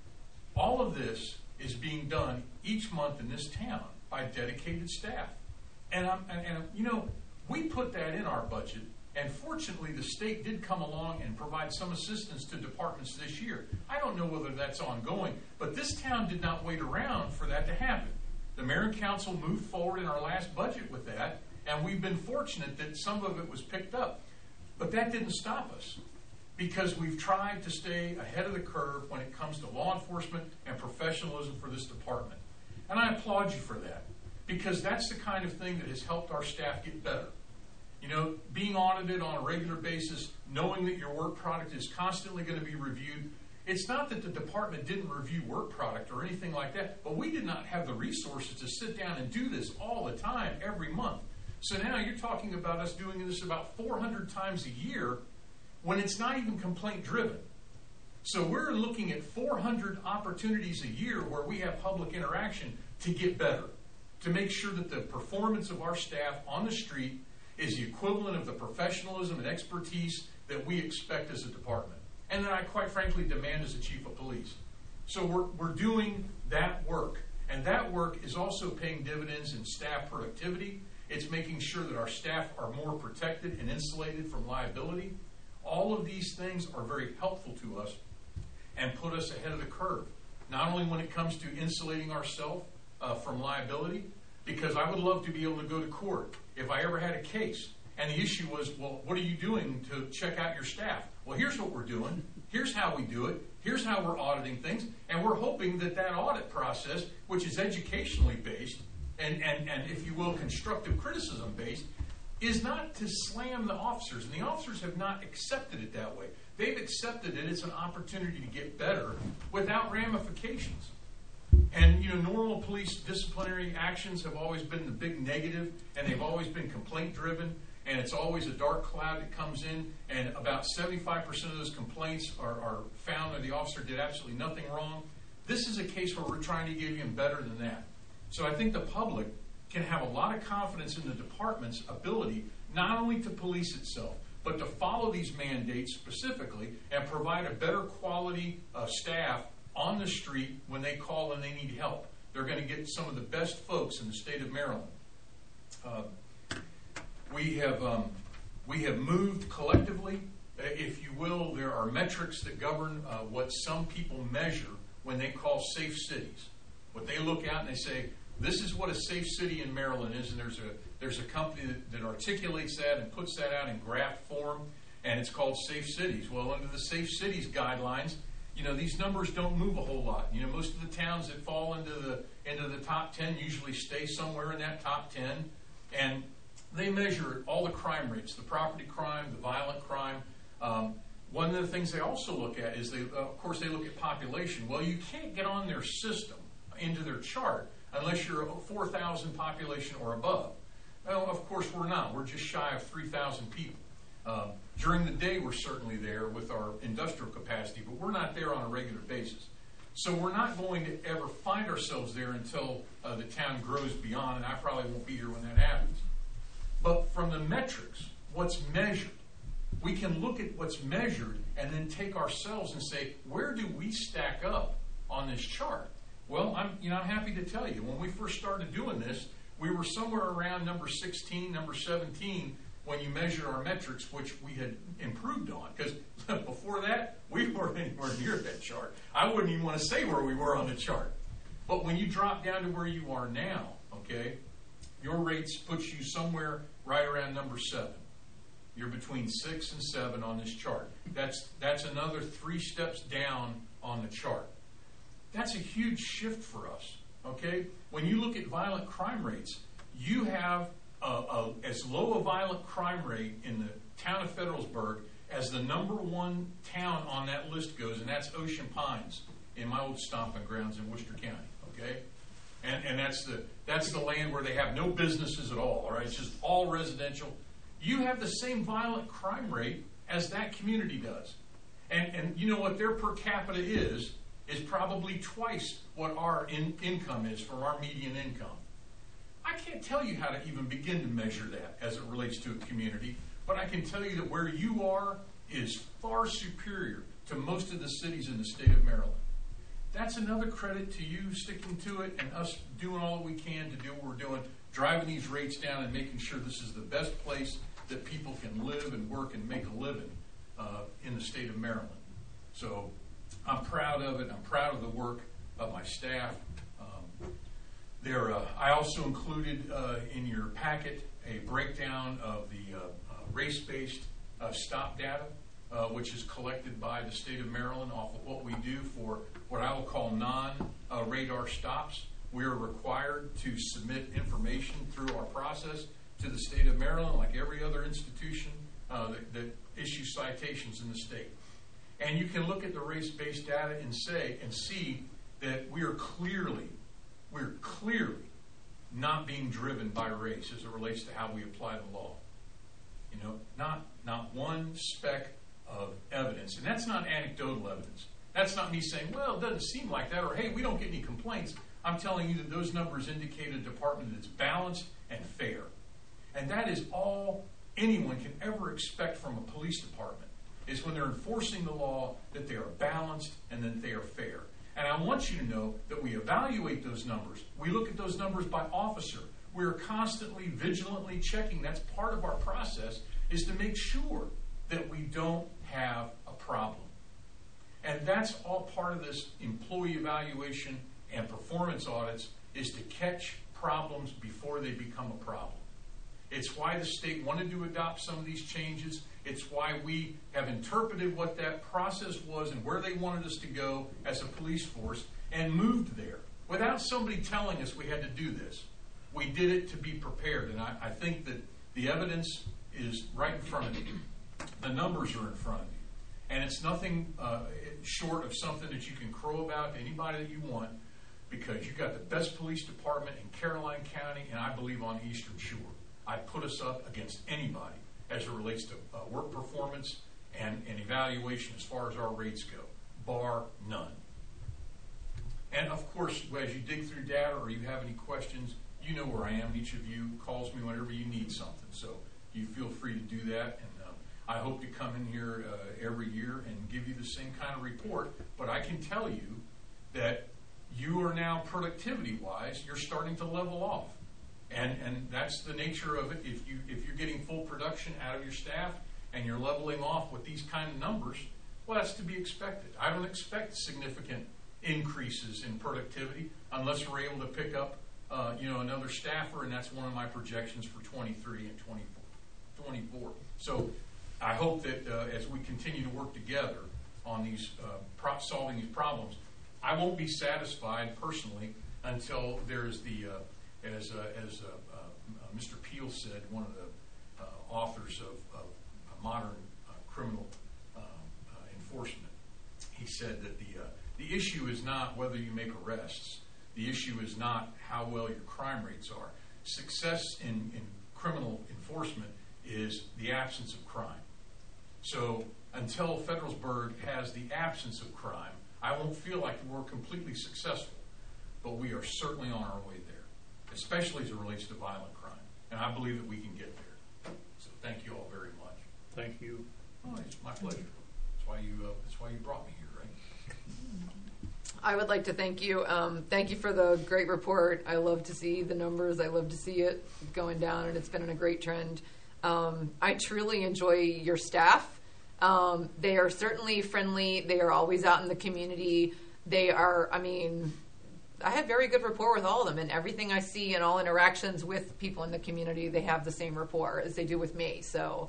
All of this is being done each month in this town by dedicated staff. And you know, we put that in our budget, and fortunately the state did come along and provide some assistance to departments this year. I don't know whether that's ongoing, but this town did not wait around for that to happen. The mayor and council moved forward in our last budget with that, and we've been fortunate that some of it was picked up. But that didn't stop us, because we've tried to stay ahead of the curve when it comes to law enforcement and professionalism for this department. And I applaud you for that, because that's the kind of thing that has helped our staff get better. You know, being audited on a regular basis, knowing that your work product is constantly going to be reviewed. It's not that the department didn't review work product or anything like that, but we did not have the resources to sit down and do this all the time, every month. So now you're talking about us doing this about 400 times a year when it's not even complaint driven. So we're looking at 400 opportunities a year where we have public interaction to get better, to make sure that the performance of our staff on the street is the equivalent of the professionalism and expertise that we expect as a department, and that I quite frankly demand as a chief of police. So we're doing that work, and that work is also paying dividends in staff productivity. It's making sure that our staff are more protected and insulated from liability. All of these things are very helpful to us and put us ahead of the curve, not only when it comes to insulating ourselves from liability, because I would love to be able to go to court if I ever had a case and the issue was, well, what are you doing to check out your staff? Well, here's what we're doing. Here's how we do it. Here's how we're auditing things. And we're hoping that that audit process, which is educationally based and if you will, constructive criticism based, is not to slam the officers. And the officers have not accepted it that way. They've accepted it. It's an opportunity to get better without ramifications. And, you know, normal police disciplinary actions have always been the big negative, and they've always been complaint-driven, and it's always a dark cloud that comes in, and about 75% of those complaints are found that the officer did absolutely nothing wrong. This is a case where we're trying to get even better than that. So I think the public can have a lot of confidence in the department's ability not only to police itself, but to follow these mandates specifically and provide a better quality of staff on the street when they call and they need help. They're going to get some of the best folks in the state of Maryland. We have moved collectively, if you will. There are metrics that govern what some people measure when they call safe cities. What they look at and they say, this is what a safe city in Maryland is, and there's a company that articulates that and puts that out in graph form, and it's called Safe Cities. Well, under the Safe Cities guidelines, you know, these numbers don't move a whole lot. You know, most of the towns that fall into the top 10 usually stay somewhere in that top 10, and they measure all the crime rates, the property crime, the violent crime. One one of the things they also look at is of course, they look at population. Well, you can't get on their system into their chart unless you're a 4,000 population or above. Well, of course, we're not. We're just shy of 3,000 people. During the day, we're certainly there with our industrial capacity, but we're not there on a regular basis. So we're not going to ever find ourselves there until the town grows beyond, and I probably won't be here when that happens. But from the metrics, what's measured, we can look at what's measured and then take ourselves and say, where do we stack up on this chart? Well, I'm happy to tell you, when we first started doing this, we were somewhere around number 16, number 17, when you measure our metrics, which we had improved on. Because before that, we weren't anywhere near that chart. I wouldn't even want to say where we were on the chart. But when you drop down to where you are now, okay, your rates puts you somewhere right around number 7. You're between 6 and 7 on this chart. That's another 3 steps down on the chart. That's a huge shift for us, okay? When you look at violent crime rates, you have as low a violent crime rate in the town of Federalsburg as the number 1 town on that list goes, and that's Ocean Pines in my old stomping grounds in Worcester County, okay? And that's the land where they have no businesses at all right? It's just all residential. You have the same violent crime rate as that community does. And you know what their per capita is probably twice what our income is from our median income. I can't tell you how to even begin to measure that as it relates to a community, but I can tell you that where you are is far superior to most of the cities in the state of Maryland. That's another credit to you sticking to it and us doing all we can to do what we're doing, driving these rates down and making sure this is the best place that people can live and work and make a living in the state of Maryland. So I'm proud of it. I'm proud of the work of my staff. I also included in your packet a breakdown of the race-based stop data, which is collected by the state of Maryland off of what we do for what I will call non-radar stops. We are required to submit information through our process to the state of Maryland, like every other institution that issues citations in the state. And you can look at the race-based data and see that we're clearly not being driven by race as it relates to how we apply the law. You know, not one speck of evidence. And that's not anecdotal evidence. That's not me saying, well, it doesn't seem like that, or hey, we don't get any complaints. I'm telling you that those numbers indicate a department that's balanced and fair. And that is all anyone can ever expect from a police department, is when they're enforcing the law that they are balanced and that they are fair. And I want you to know that we evaluate those numbers. We look at those numbers by officer. We are constantly, vigilantly checking. That's part of our process, is to make sure that we don't have a problem. And that's all part of this employee evaluation and performance audits, is to catch problems before they become a problem. It's why the state wanted to adopt some of these changes. It's why we have interpreted what that process was and where they wanted us to go as a police force and moved there without somebody telling us we had to do this. We did it to be prepared, and I think that the evidence is right in front of you. The numbers are in front of you. And it's nothing short of something that you can crow about to anybody that you want, because you've got the best police department in Caroline County, and I believe on the Eastern Shore. I put us up against anybody as it relates to work performance and evaluation as far as our rates go, bar none. And of course, as you dig through data or you have any questions, you know where I am. Each of you calls me whenever you need something. So you feel free to do that. And I hope to come in here every year and give you the same kind of report. But I can tell you that you are now, productivity-wise, you're starting to level off. And that's the nature of it. If you're getting full production out of your staff and you're leveling off with these kind of numbers, well, that's to be expected. I don't expect significant increases in productivity unless we're able to pick up another staffer, and that's one of my projections for 23 and 24. So I hope that as we continue to work together on these solving these problems, I won't be satisfied personally until there's the as Mr. Peel said, one of the authors of modern criminal issue is not whether you make arrests. The issue is not how well your crime rates are. Success in criminal enforcement is the absence of crime. So until Federalsburg has the absence of crime, I won't feel like we're completely successful, but we are certainly on our way there, especially as it relates to violent crime. And I believe that we can get there. So thank you all very much. Thank you. Oh, it's my pleasure. That's why you brought me here, right? I would like to thank you. Thank you for the great report. I love to see the numbers. I love to see it going down, and it's been in a great trend. I truly enjoy your staff. They are certainly friendly. They are always out in the community. They are, I have very good rapport with all of them, and everything I see in all interactions with people in the community, they have the same rapport as they do with me. So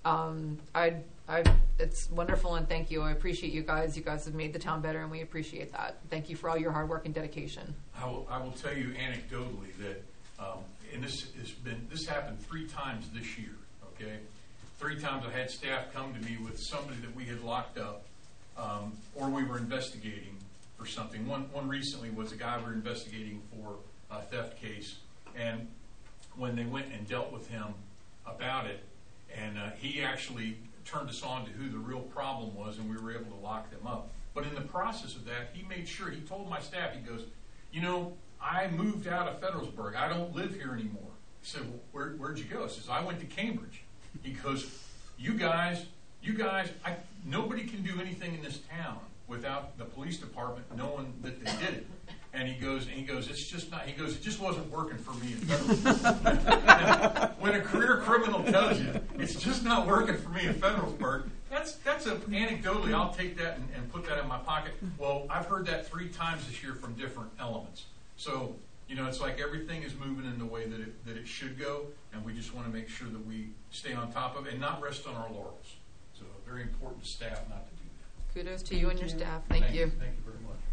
it's wonderful, and thank you. I appreciate you guys. You guys have made the town better, and we appreciate that. Thank you for all your hard work and dedication. I will tell you anecdotally that, and this happened 3 times this year. Okay, 3 times I had staff come to me with somebody that we had locked up, or we were investigating for something. One recently was a guy we were investigating for a theft case, and when they went and dealt with him about it, and he actually turned us on to who the real problem was, and we were able to lock them up. But in the process of that, he made sure, he told my staff, he goes, I moved out of Federalsburg. I don't live here anymore. He said, well, where'd you go? He says, I went to Cambridge. He goes, you guys, nobody can do anything in this town without the police department knowing that they did it. And he goes, it's just not, it just wasn't working for me in Federalsburg. When a career criminal tells you, it's just not working for me in Federalsburg, that's anecdotally, I'll take that and put that in my pocket. Well, I've heard that 3 times this year from different elements. So, it's like everything is moving in the way that it should go, and we just want to make sure that we stay on top of it and not rest on our laurels. So, very important to staff not to do that. Kudos to you and your staff. Thank you. Thank you very much.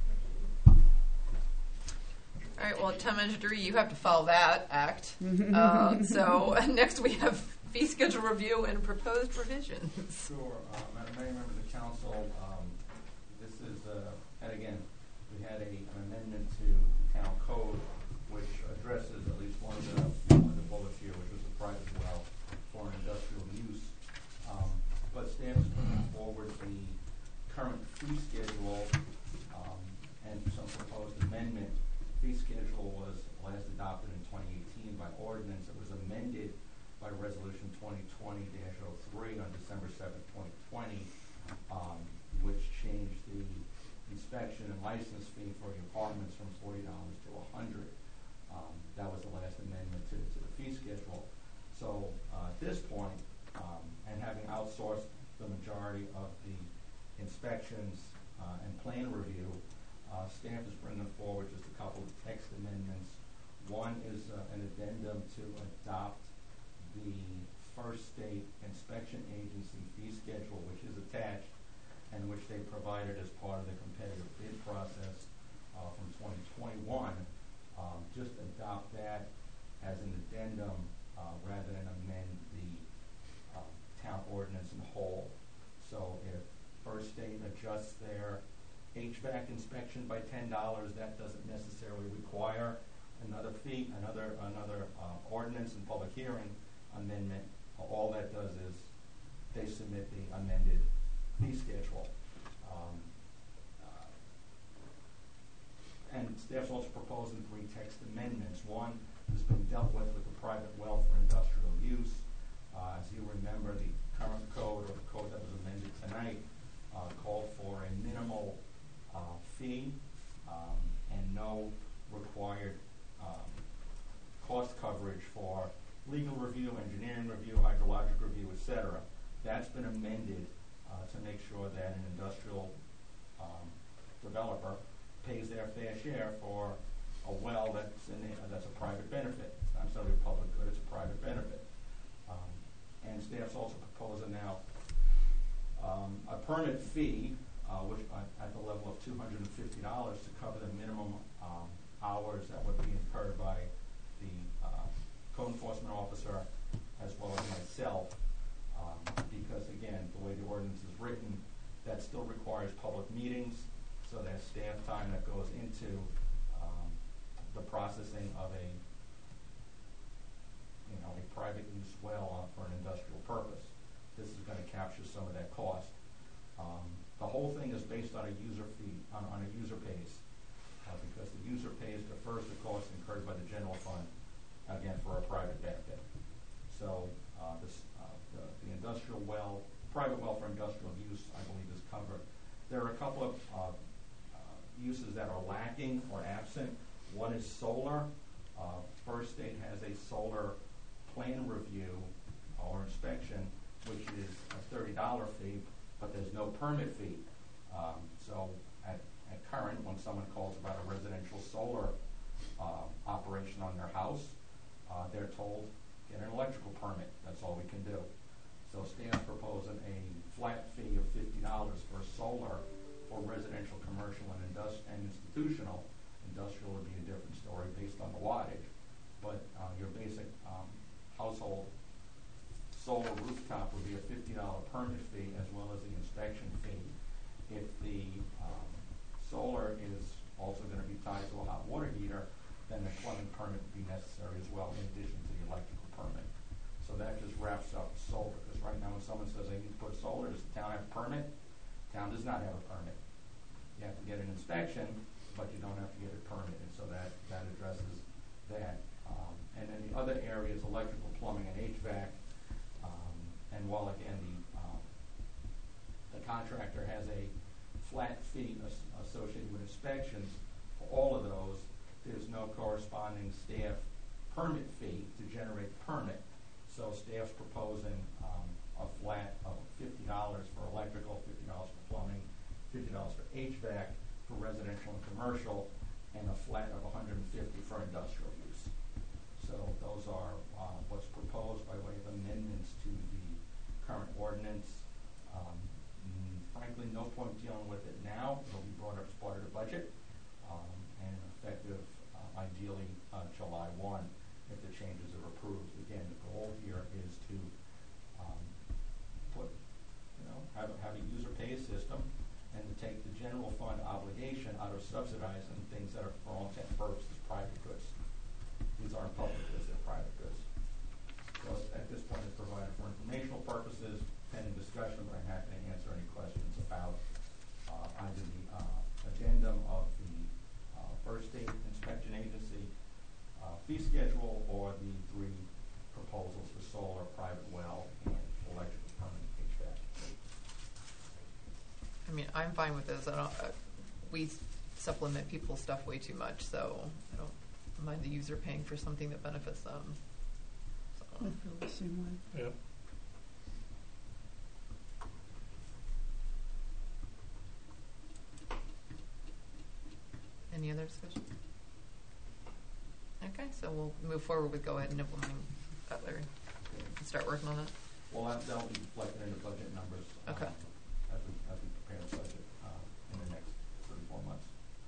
All right, well, Town Manager Drury, you have to follow that act. So next we have fee schedule review and proposed revisions. Sure. Madam Mayor, members of council, this is, and again, we had an amendment to the town code which addresses at least one of the bullets here, which was a private well for an industrial use. But staff is putting forward the current fee schedule and some proposed amendment. Fee schedule was last adopted in 2018 by ordinance. It was amended by resolution 2020-03 on December 7th, 2020, which changed the inspection and license fee for the apartments from $40 to $100. That was the last amendment to the fee schedule. So at this point, and having outsourced the majority of the inspections and plan review, staff is bringing forward just a couple of text amendments. One is an addendum to adopt the First State Inspection Agency fee schedule, which is attached and which they provided as part of the competitive bid process from 2021. Just adopt that as an addendum rather than amend the town ordinance in whole. So if First State adjusts their HVAC inspection by $10, that doesn't necessarily require another fee, another ordinance and public hearing amendment. All that does is they submit the amended fee schedule. And staff's also proposing 3 text amendments. One has been dealt with the private well for industrial use. As you remember, the current code, or the code that was amended tonight, called for a minimal fee and no required cost coverage for legal review, engineering review, hydrologic review, etc. That's been amended to make sure that an industrial developer pays their fair share for a well that's a private benefit. It's not necessarily a public good, it's a private benefit. And staff's also proposing now a permit fee, which at the level of $250 to cover the minimum hours that would be incurred by the code enforcement officer as well as myself, because again, the way the ordinance is written, that still requires public meetings. So there's staff time that goes into the processing of a private use well for an industrial purpose. This is going to capture some of that cost. The whole thing is based on a user fee, on a user pays, because the user pays defers the cost incurred by the general fund, again, for a private benefit. So the industrial well, private well for industrial use, I believe, is covered. There are a couple of uses that are lacking or absent. One is solar. First State has a solar plan review or inspection, which is a $30 fee, but there's no permit fee. So at current, when someone calls about a residential solar operation on their house, they're told, get an electrical permit. That's all we can do. So staff's proposing a flat fee of $50 for solar for residential, commercial, and institutional. Industrial would be a different story based on the wattage. But your basic household solar rooftop would be a $50 permit fee as well as the inspection fee. If the solar is also going to be tied to a hot water heater, then the plumbing permit would be necessary as well in addition to the electrical permit. So that just wraps up solar. Because right now when someone says they need to put solar, does the town have a permit? The town does not have a permit. You have to get an inspection, but you don't have to get a permit. And so that addresses that. And then the other areas, electrical, plumbing, and HVAC. And while again the contractor has a flat fee associated with inspections for all of those, there's no corresponding staff permit fee to generate the permit. So staff's proposing a flat of $50 for electrical, $50 for plumbing, $50 for HVAC for residential and commercial, and a flat of $150 for industrial use. So those are what's proposed by way of amendments to the current ordinance. Frankly, no point dealing with it now. It'll be brought up as part of the budget and effective ideally July 1 if the changes are approved. Again, the goal here is to have a user pay system and to take the general fund obligation out of subsidizing things that are, for all intent and purposes, private goods. These aren't public goods, they're private goods. So at this point, it's provided for informational purposes, pending discussion, but I'm happy to answer any questions about either the addendum of the First State Inspection Agency fee schedule or the three proposals for solar, private well, and electrical permanent HVAC. I mean, I'm fine with this. We supplement people's stuff way too much, so I don't mind the user paying for something that benefits them. So. I feel the same way. Yep. Any other discussion? Okay, so we'll move forward with go ahead and implementing that, Larry, and start working on that. Well, that'll be reflected in the budget numbers Okay. As we prepare the budget in the next 34 months.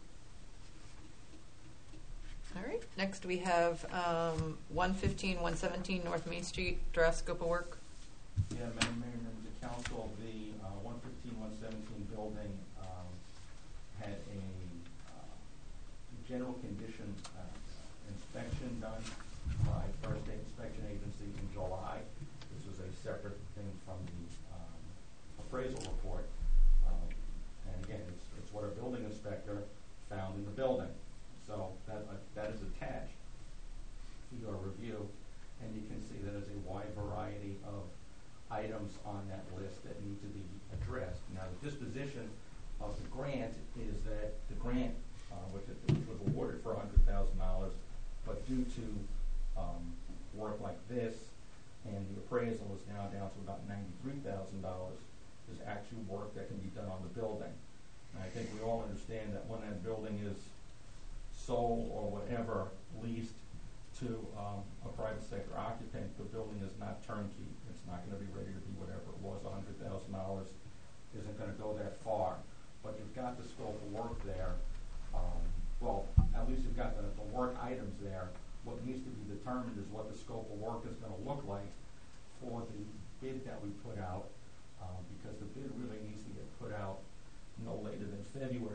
All right. Next, we have 115, 117 North Main Street, draft scope of work. Yeah, Madam Mayor, members of council, the 115, 117 building had a general condition inspection done by First State Inspection Agency in July. This was a separate thing from the appraisal report. And again, it's what a building inspector found in the building. So that is attached to your review, and you can see that there's a wide variety of items on that list that need to be addressed. Now, the disposition of the grant is that the grant, which was awarded for $100,000, but due to work like this, and the appraisal is now down to about $93,000, there's actual work that can be done on the building. And I think we all understand that when that building is sold or whatever, leased to a private sector occupant, the building is not turnkey. It's not going to be ready to be whatever it was. $100,000 isn't going to go that far. But you've got the scope of work there. Well, at least you've got the work items there. What needs to be determined is what the scope of work is going to look like for the bid that we put out, because the bid really needs to get put out no later than February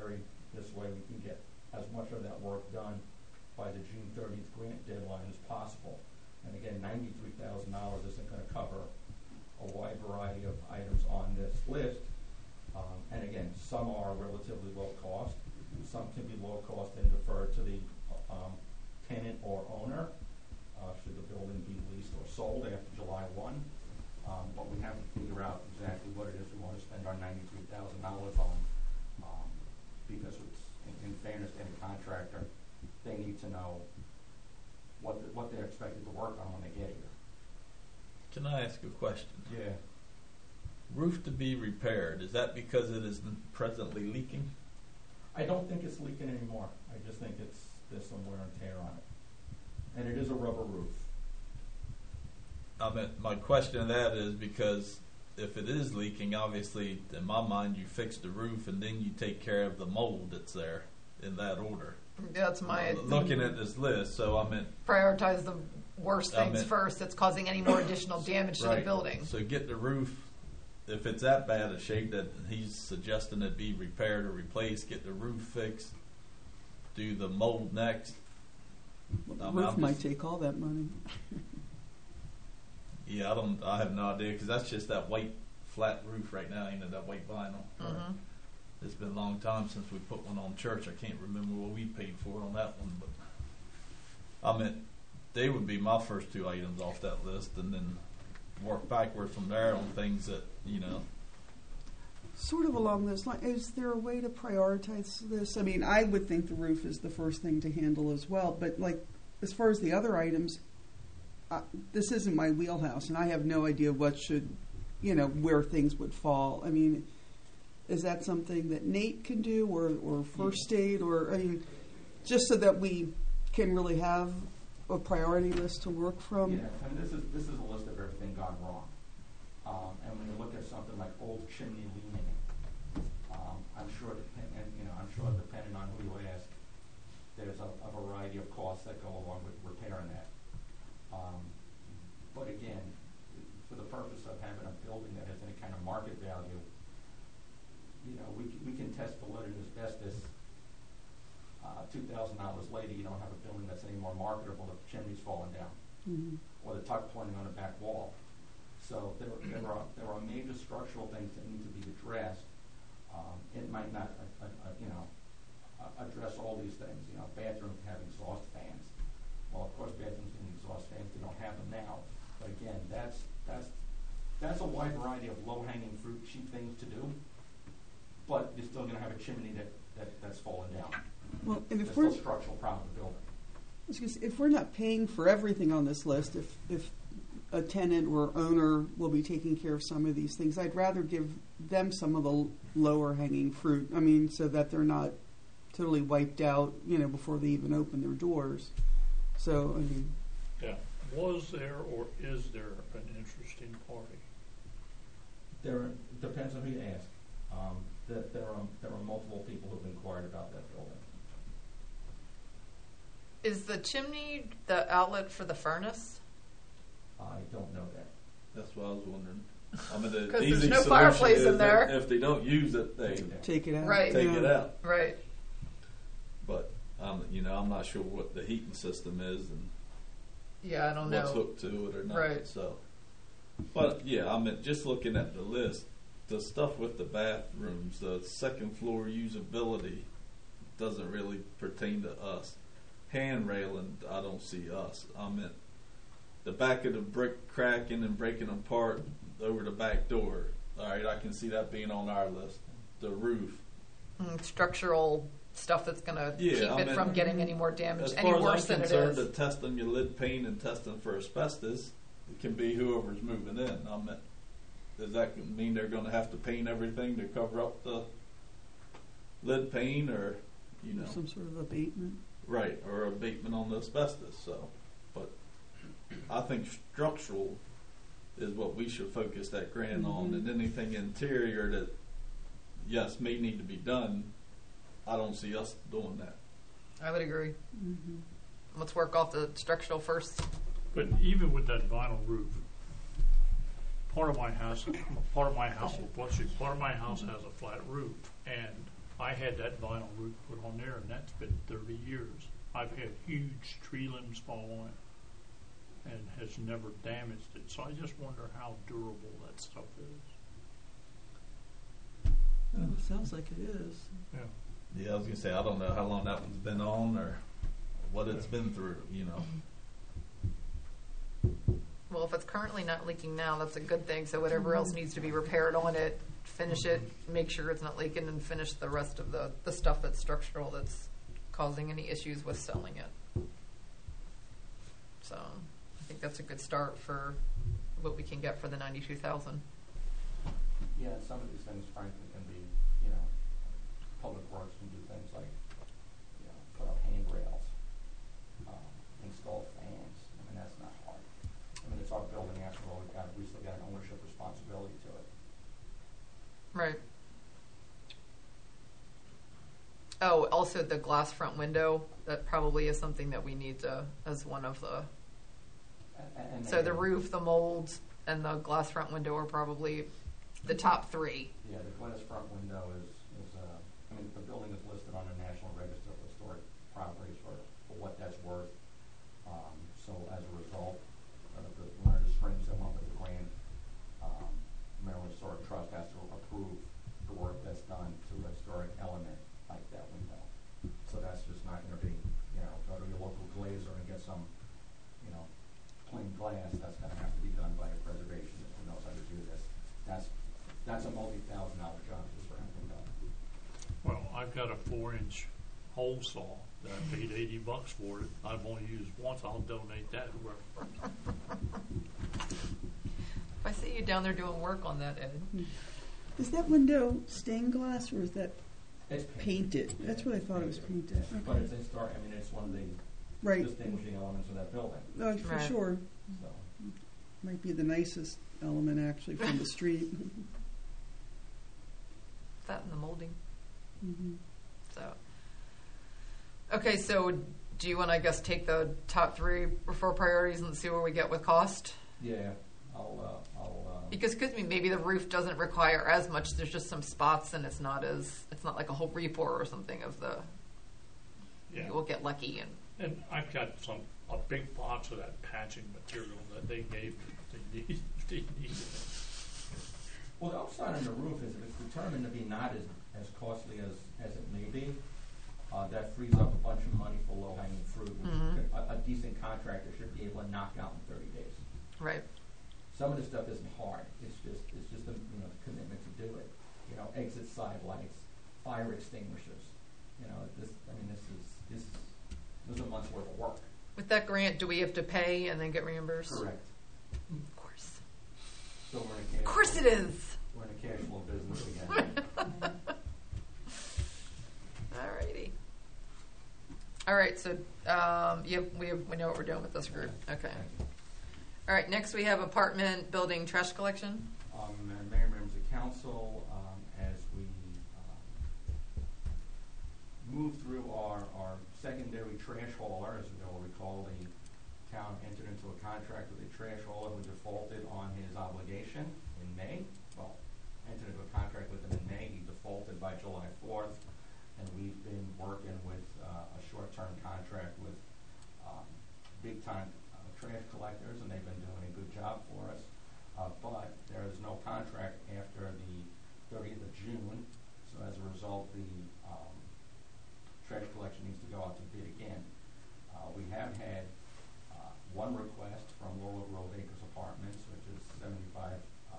This way we can get as much of that work done by the June 30th grant deadline as possible. And again, $93,000 isn't going to cover a wide variety of items on this list. And again, some are relatively low cost. Some can be low cost and deferred to the tenant or owner, should the building be leased or sold after July 1. But we have to figure out exactly what it is we want to spend our $93,000 on, because it's, in fairness to any contractor, they need to know what they're expected to work on when they get here. Can I ask a question? Yeah. Roof to be repaired, is that because it is presently leaking? I don't think it's leaking anymore. I just think there's some wear and tear on it. And it is a rubber roof. I mean, my question of that is because if it is leaking, obviously, in my mind, you fix the roof and then you take care of the mold that's there in that order. That's my Looking at this list, so I meant prioritize the worst things first that's causing any more additional damage to the building. So get the roof, if it's that bad a shape that he's suggesting it be repaired or replaced, get the roof fixed, do the mold next. The roof might take all that money. Yeah, I have no idea, because that's just that white flat roof right now, that white vinyl. Mm-hmm. It's been a long time since we put one on church. I can't remember what we paid for on that one, but I meant they would be my first two items off that list, and then work backward from there on things that, Sort of along those lines, is there a way to prioritize this? I mean, I would think the roof is the first thing to handle as well, but like as far as the other items, this isn't my wheelhouse, and I have no idea what should, where things would fall. I mean, is that something that Nate can do, or First Aid, or just so that we can really have a priority list to work from? Yeah, and this is a list of everything gone wrong. And when you look at something like old chimney leaning, I'm sure depending on who you ask, there's a variety of costs that go along with repairing that. But again, for the purpose of having a building that has any kind of market value, we can test the lead and asbestos. $2,000 later, you don't have a building that's any more marketable if the chimney's falling down, or the tuck pointing on the back wall. So there are major structural things that need to be addressed. It might not, address all these things. Bathrooms have exhaust fans. Well, of course, bathrooms need exhaust fans. They don't have them now. But again, that's a wide variety of low-hanging fruit, cheap things to do. But you're still going to have a chimney that's falling down. Well, and if we're still a structural problem with the building. If we're not paying for everything on this list, if a tenant or owner will be taking care of some of these things, I'd rather give them some of the lower hanging fruit. I mean, so that they're not totally wiped out, before they even open their doors. So, I mean. Yeah. Was there or is there an interesting party? There depends on who you ask. There are multiple people who've inquired about that building. Is the chimney the outlet for the furnace? I don't know that. That's what I was wondering. I mean, the 'Cause easy there's no solution fireplace is in there. If they don't use it, they take it out. Right. Take it out. Right. But I'm not sure what the heating system is and Yeah, I don't know. what's hooked to it or not. Right. So, but yeah, I mean, just looking at the list, the stuff with the bathrooms, the second floor usability doesn't really pertain to us. Hand railing, I don't see us. I meant the back of the brick cracking and breaking apart over the back door. All right, I can see that being on our list. The roof. Structural stuff that's going to keep it from getting any more damage, any worse than it is. As far as I'm concerned, testing your lid pane and testing for asbestos, it can be whoever's moving in. I mean, does that mean they're going to have to paint everything to cover up the lid pane, or some sort of abatement? Right, or abatement on the asbestos. So, but I think structural is what we should focus that grant on, and anything interior that, yes, may need to be done, I don't see us doing that. I would agree. Let's work off the structural first. But even with that vinyl roof, part of my house has a flat roof, and I had that vinyl roof put on there, and that's been 30 years. I've had huge tree limbs fall on it and has never damaged it. So I just wonder how durable that stuff is. Oh, sounds like it is. Yeah. Yeah, I was gonna say I don't know how long that one's been on or what it's been through. You know. Well, if it's currently not leaking now, that's a good thing. So whatever else needs to be repaired on it, finish it, make sure it's not leaking, and finish the rest of the stuff that's structural that's causing any issues with selling it. So I think that's a good start for what we can get for the $92,000. Yeah, and some of these things frankly can be, you know, public works can do things like, you know, put up handrails, install fans. I mean, that's not hard. I mean, it's our building after all. We still got an ownership responsibility to it. Right. Oh, also the glass front window, that probably is something that we need to, as one of the, And so the roof, the molds, and the glass front window are probably the top three. Yeah, the glass front window is I mean, the building is listed on the National Register of Historic Properties for what that's worth. So as a result, one of the strings that went with the grant, Maryland Historic Trust has to approve the work that's done to a historic element like that window. So that's just not going to be, you know, go to your local glazer and get some, you know, plain glass. That's going to have to be done by a preservationist who knows how to do this. That's a multi-$1,000 job just for having done. Well, I've got a 4-inch hole saw that I paid $80 for it. I've only used once. I'll donate that. If I see you down there doing work on that, Ed. Is that window stained glass or is that It's painted? That's what I thought it was painted. But it's historic. I mean, it's one of the Right. distinguishing elements of that building. Oh, for Right. sure. So. Might be the nicest element actually from the street. That and the molding. Mm-hmm. So, okay, so do you want to, I guess, take the top three referral priorities and see where we get with cost? Yeah, I'll Because maybe the roof doesn't require as much. There's just some spots, and it's not like a whole re-pour or something of the. Yeah. We'll get lucky And I've got a big box of that patching material that they gave me. They needed it. Well, the upside on the roof is if it's determined to be not as costly as it may be, that frees up a bunch of money for low-hanging fruit, which a decent contractor should be able to knock out in 30 days. Right. Some of this stuff isn't hard. It's just the commitment to do it. You know, exit side lights, fire extinguishers. You know, this is a month's worth of work. With that grant, do we have to pay and then get reimbursed? Correct. Of course. So we're in a cash Of course it is. We're in a cash flow business again. Alrighty. All right, so we know what we're doing with this group. Okay. All right, next we have apartment building trash collection. Mayor, members of council, as we move through our secondary trash hauler, as you'll recall, the town entered into a contract with a trash hauler who defaulted on his obligation in May. Well, entered into a contract with him in May. He defaulted by July 4th, and we've been working with a short-term contract with big-time trash collectors, and they've been doing a good job for us. But there is no contract after the 30th of June, so as a result, the trash collection needs to go out to bid again. We have had one request from Laurel Grove Acres Apartments, which is 73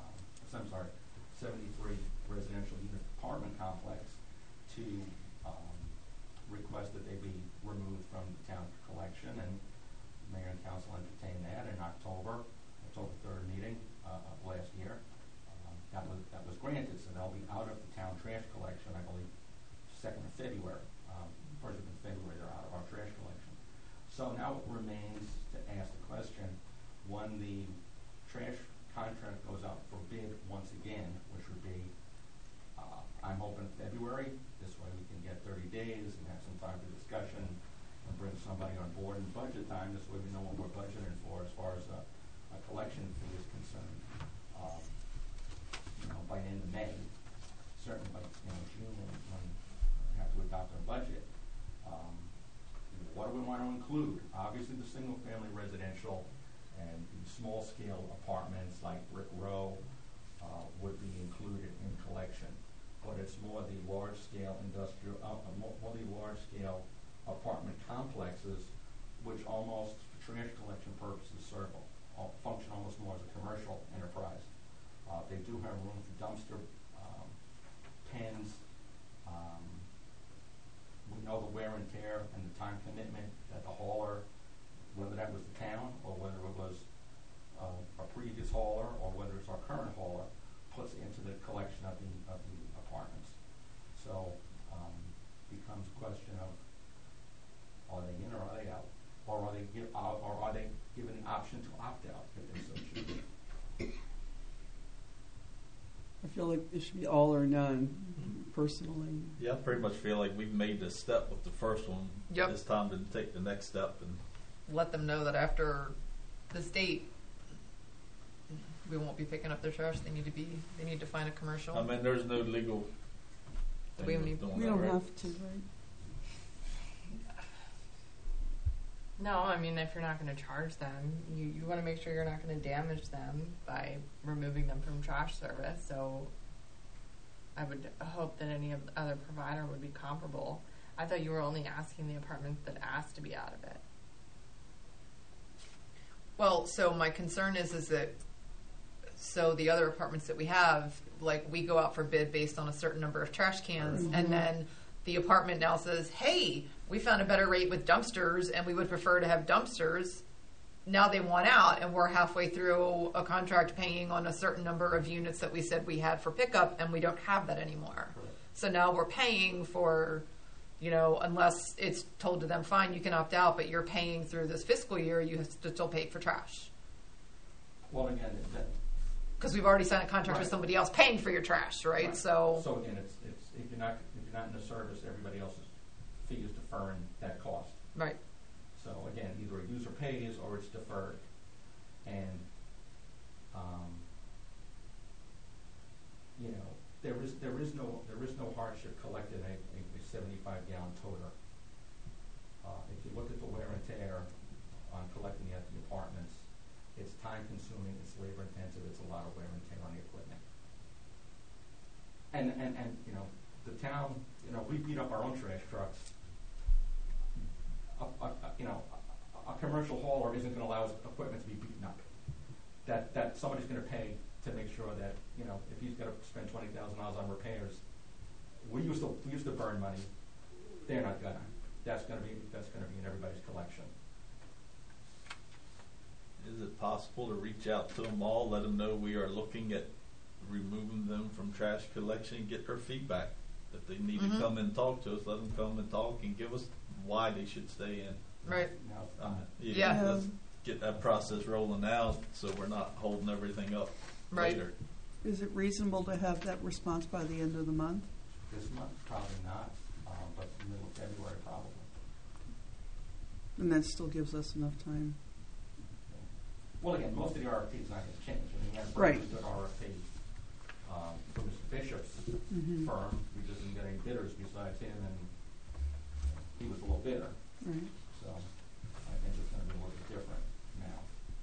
residential unit apartment complex, to request that they be removed from the town collection, and Mayor and Council entertained that in October 3rd meeting of last year. That was granted, so they'll be out of the town trash collection, I believe, 2nd of February. First of February, they're out of our trash collection. So now it remains to ask the question, when the trash contract goes out for bid once again, which would be, I'm hoping February. This way we can get 30 days and have some time for discussion and bring somebody on board in budget time. This way we know what we're budgeting for as far as a collection fee is concerned. By the end of May, certainly by June, when include, obviously, the single-family residential and the small-scale apartments like Brick Row would be included in collection. But it's more the large-scale industrial, more the large-scale apartment complexes, which almost, for trash collection purposes, function almost more as a commercial enterprise. They do have room for dumpster pens. We know the wear and tear and the time commitment that the hauler, whether that was the town or whether it was a previous hauler or whether it's our current hauler, puts into the collection of the apartments. So becomes a question of, are they in or are they out, or are they given an option to opt out if they so choose? I feel like it should be all or none, personally. Yeah, I pretty much feel like we've made this step with the first one. Yep. It's time to take the next step and Let them know that after this date, we won't be picking up their trash. They need to find a commercial. I mean, there's no legal thing We with need- doing We that, don't right? have to, right? No, I mean, if you're not going to charge them, you want to make sure you're not going to damage them by removing them from trash service. So I would hope that any other provider would be comparable. I thought you were only asking the apartments that asked to be out of it. Well, so my concern is that so the other apartments that we have, like, we go out for bid based on a certain number of trash cans, and then the apartment now says, hey, we found a better rate with dumpsters and we would prefer to have dumpsters. Now they want out, and we're halfway through a contract paying on a certain number of units that we said we had for pickup, and we don't have that anymore. Correct. So now we're paying for, unless it's told to them, fine, you can opt out, but you're paying through this fiscal year, you have to still pay for trash. Well, again, Because we've already signed a contract with Right. somebody else paying for your trash, right? Right. So again, it's if you're not in the service, everybody else's fee is deferring that cost. right. So again, either a user pays or it's deferred, and there is no hardship collecting a 75-gallon toter. If you look at the wear and tear on collecting at the apartments, it's time consuming, it's labor intensive, it's a lot of wear and tear on the equipment. And the town, we beat up our own trash trucks. A commercial hauler isn't going to allow his equipment to be beaten up. That somebody's going to pay to make sure that if he's got to spend $20,000 on repairs, we used to burn money. They're not gonna. That's gonna be in everybody's collection. Is it possible to reach out to them all, let them know we are looking at removing them from trash collection, and get their feedback? If they need to come and talk to us, let them come and talk and give us why they should stay in. Right. Now, Yeah. Let's get that process rolling now, so we're not holding everything up Right. later. Is it reasonable to have that response by the end of the month? this month probably not, but middle of February probably. And that still gives us enough time. Well, again, most of the RFPs not going to change. I mean, we had a Right. pretty good RFP from Mr. Bishop's Mhm. firm. We just didn't get any bidders besides him, and he was a little bidder. Right. So I think it's going to be a little bit different now.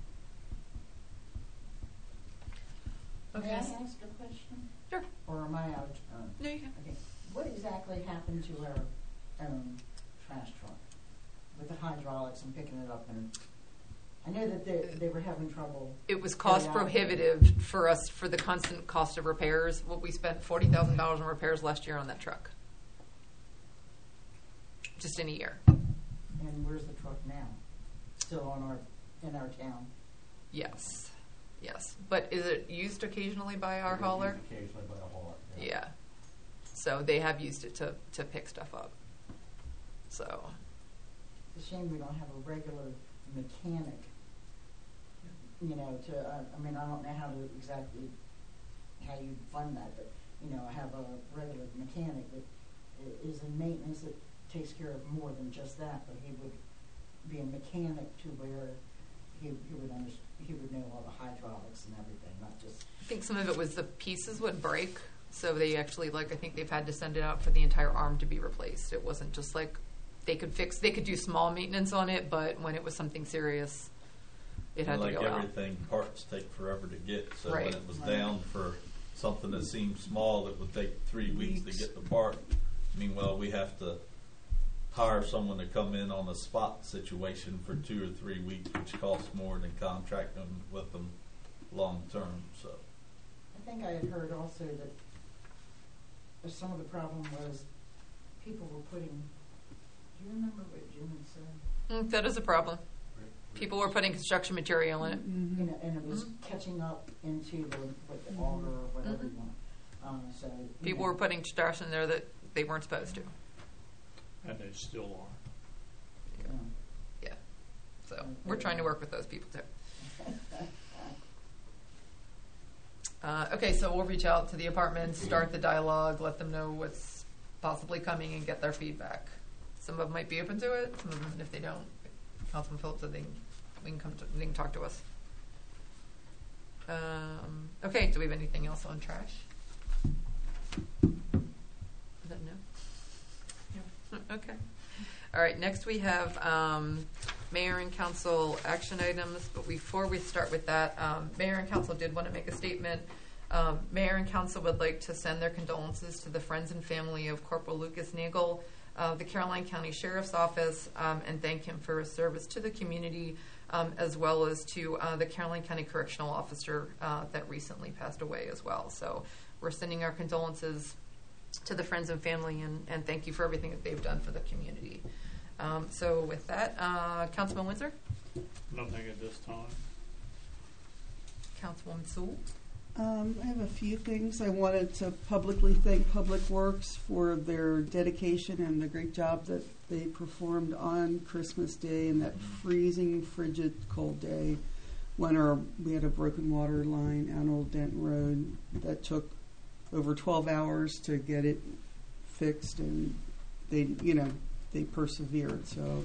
May I ask a question? Sure. Or am I out of turn? No, you can. Okay. What exactly happened to our trash truck with the hydraulics and picking it up? And I know that they were having trouble. It was cost Yeah. prohibitive for us for the constant cost of repairs. What we spent $40,000 on repairs last year on that truck, just in a year. And where's the truck now? Still in our town. Yes, yes. But is it used occasionally by our It is hauler? used occasionally by a hauler. Yeah. So they have used it to pick stuff up. So It's a shame we don't have a regular mechanic. I mean, I don't know how you fund that, but have a regular mechanic that is in maintenance that takes care of more than just that. But he would be a mechanic to where he would know all the hydraulics and everything, not just. I think some of it was the pieces would break. So they actually, I think they've had to send it out for the entire arm to be replaced. It wasn't just they could do small maintenance on it, but when it was something serious, it had like to go out. everything, parts take forever to get. So Right. when it was down for something that seemed small, that would take 3 weeks to get the part. Meanwhile, we have to hire someone to come in on a spot situation for 2 or 3 weeks, which costs more than contracting with them long term. So I think I had heard also that some of the problem was people were putting, do you remember what Jim had said? That is a problem. People were putting construction material in it. You know, and it was catching up into the auger or whatever you want. So you People know, were putting trash in there that they weren't supposed to. And they still are. you know. Yeah. So we're trying to work with those people too. Okay, so we'll reach out to the apartments, start the dialogue, let them know what's possibly coming, and get their feedback. Some of them might be open to it. Some of them, if they don't, Councilman Phillips said they can talk to us. Okay, do we have anything else on trash? Is that no? Okay. All right, next we have mayor and council action items, but before we start with that, mayor and council did want to make a statement. Mayor and council would like to send their condolences to the friends and family of Corporal Lucas Nagel, the Caroline County Sheriff's Office, and thank him for his service to the community, as well as to the Caroline County Correctional Officer that recently passed away as well. So we're sending our condolences to the friends and family, and thank you for everything that they've done for the community. So with that, Councilman Windsor? Nothing at this time. Councilwoman Sewell? I have a few things. I wanted to publicly thank Public Works for their dedication and the great job that they performed on Christmas Day and that freezing, frigid, cold day when we had a broken water line on Old Denton Road that took over 12 hours to get it fixed, and they persevered. So,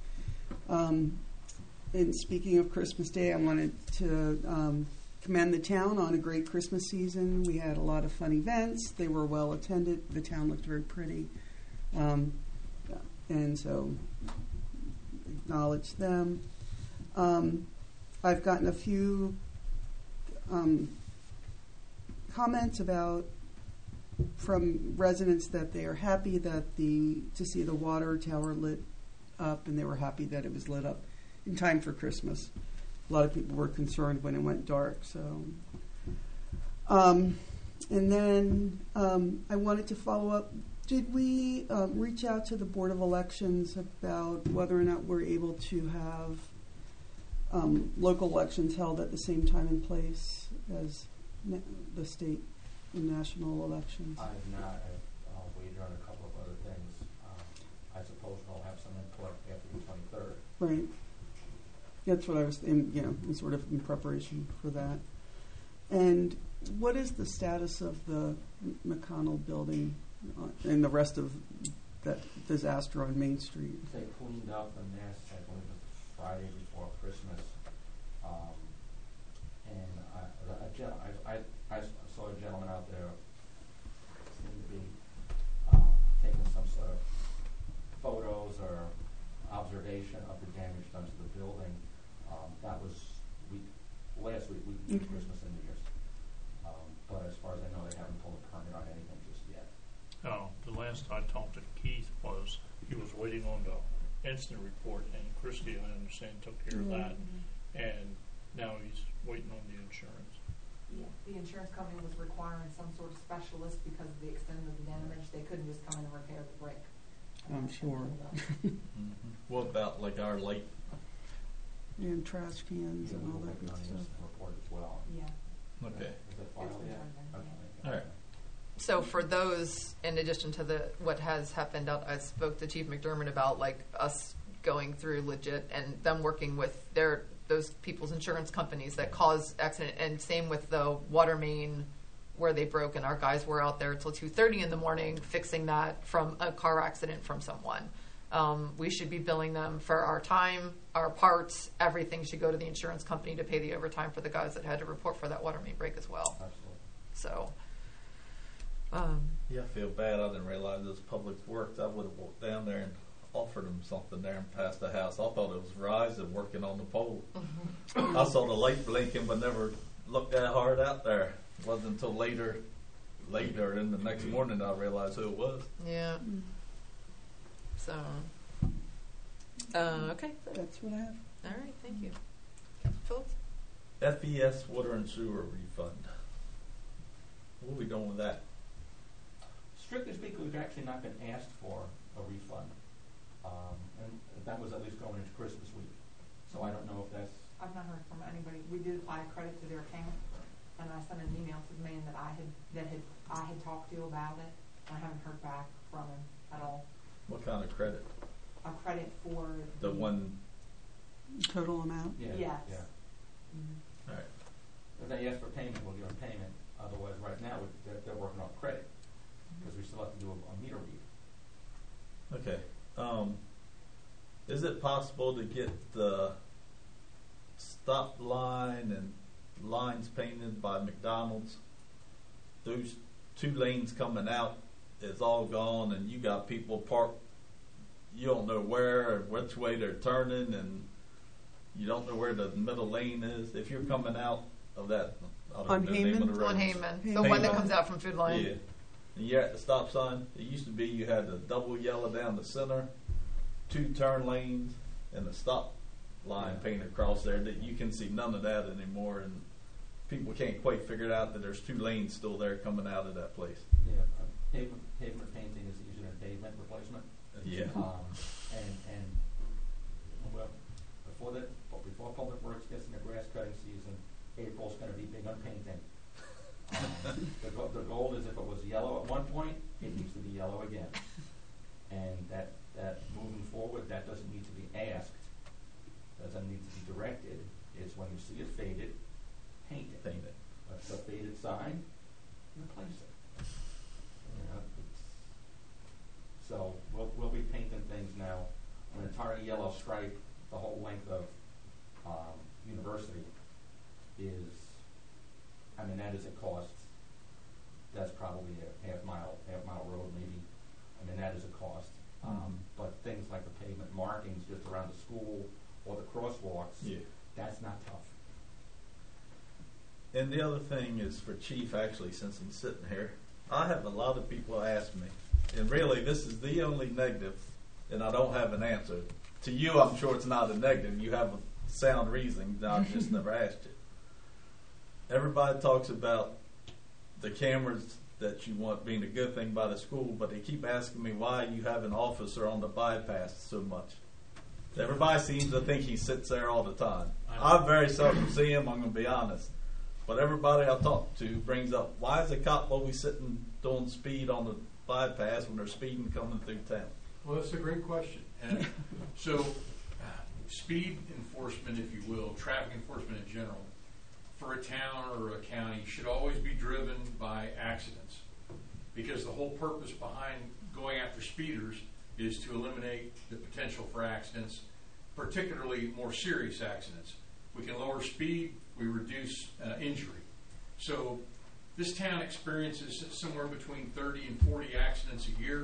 and speaking of Christmas Day, I wanted to commend the town on a great Christmas season. We had a lot of fun events. They were well attended. The town looked very pretty. And so acknowledge them. I've gotten a few comments from residents that they are happy that to see the water tower lit up, and they were happy that it was lit up in time for Christmas. A lot of people were concerned when it went dark. So, and then I wanted to follow up. Did we reach out to the Board of Elections about whether or not we're able to have local elections held at the same time and place as the state and national elections? I've not. I've waited on a couple of other things. I suppose I'll have some input after the 23rd. Right. That's what I was in sort of in preparation for that. And what is the status of the McConnell building and the rest of that disaster on Main Street? They cleaned up the mess, I believe it was Friday before Christmas. And I saw a gentleman out there seemed to be taking some sort of photos or observation of the damage done to the building. That was last week, between Christmas and New Year's. But as far as I know, they haven't pulled a permit on anything just yet. The last I talked to Keith was he was waiting on the incident report, and Christie, I understand, took care of that. And now he's waiting on the insurance. Yeah, the insurance company was requiring some sort of specialist because of the extent of the damage. They couldn't just come in and repair the brick. I'm sure. what about like our light? And trash cans and all that good stuff. Report as well. Yeah. Okay. Is it filed yet? Okay. All right. So for those, in addition to what has happened, I spoke to Chief McDermott about us going through legit and them working with those people's insurance companies that caused accident, and same with the water main where they broke, and our guys were out there till 2:30 in the morning fixing that from a car accident from someone. We should be billing them for our time, our parts, everything should go to the insurance company to pay the overtime for the guys that had to report for that water main break as well. Absolutely. So, Yeah, I feel bad. I didn't realize it was Public Works. I would have walked down there and offered them something there and passed the house. I thought it was Verizon working on the pole. I saw the light blinking, but never looked that hard out there. It wasn't until later in the next morning I realized who it was. Yeah. So, okay. That's what I have. All right, thank you. Councilor Phillips? FES water and sewer refund. What are we doing with that? Strictly speaking, we've actually not been asked for a refund. And that was at least going into Christmas week. So I don't know if that's, I've not heard from anybody. We did apply credit to their account, and I sent an email to the man that I had talked to about it, and I haven't heard back from him at all. What kind of credit? A credit for The one. Total amount? yeah. Yes. Yeah. Mhm. All right. If they ask for payment, we'll give them payment. Otherwise, right now, they're working on credit, because we still have to do a meter read. Okay. Is it possible to get the stop line and lines painted by McDonald's? Those 2 lanes coming out is all gone, and you got people parked. You don't know where or which way they're turning, and you don't know where the middle lane is. If you're coming out of that, I don't On know the name of Heyman? the road. On Heyman, the Heyman. one that comes out from Food Lion. Yeah. And you're at the stop sign. It used to be you had the double yellow down the center, 2 turn lanes, and the stop line painted across there. That you can see none of that anymore, and people can't quite figure it out that there's 2 lanes still there coming out of that place. Yeah, pavement painting is easier than pavement replacement. Yeah. And well, before Public Works gets into grass cutting season, April's going to be big on painting. The goal is if it was yellow at one point, it needs to be yellow again. And that moving forward, that doesn't need to be asked, doesn't need to be directed. It's when you see it faded, paint it. Paint it. A faded sign, replace it. You know, so we'll be painting things now. An entire yellow stripe, the whole length of University is, I mean, that is a cost. That's probably a half mile road maybe. I mean, that is a cost. But things like the pavement markings just around the school or the crosswalks, Yeah. that's not tough. And the other thing is for Chief, actually, since he's sitting here, I have a lot of people ask me, and really this is the only negative, and I don't have an answer. To you, I'm sure it's not a negative. You have a sound reason. I've just never asked you. Everybody talks about the cameras that you want being a good thing by the school, but they keep asking me why you have an officer on the bypass so much. Everybody seems to think he sits there all the time. I very seldom see him, I'm going to be honest. But everybody I talk to brings up, why is a cop always sitting doing speed on the bypass when they're speeding coming through town? Well, that's a great question. And so, speed enforcement, if you will, traffic enforcement in general, for a town or a county should always be driven by accidents, because the whole purpose behind going after speeders is to eliminate the potential for accidents, particularly more serious accidents. We can lower speed, we reduce injury. So this town experiences somewhere between 30 and 40 accidents a year.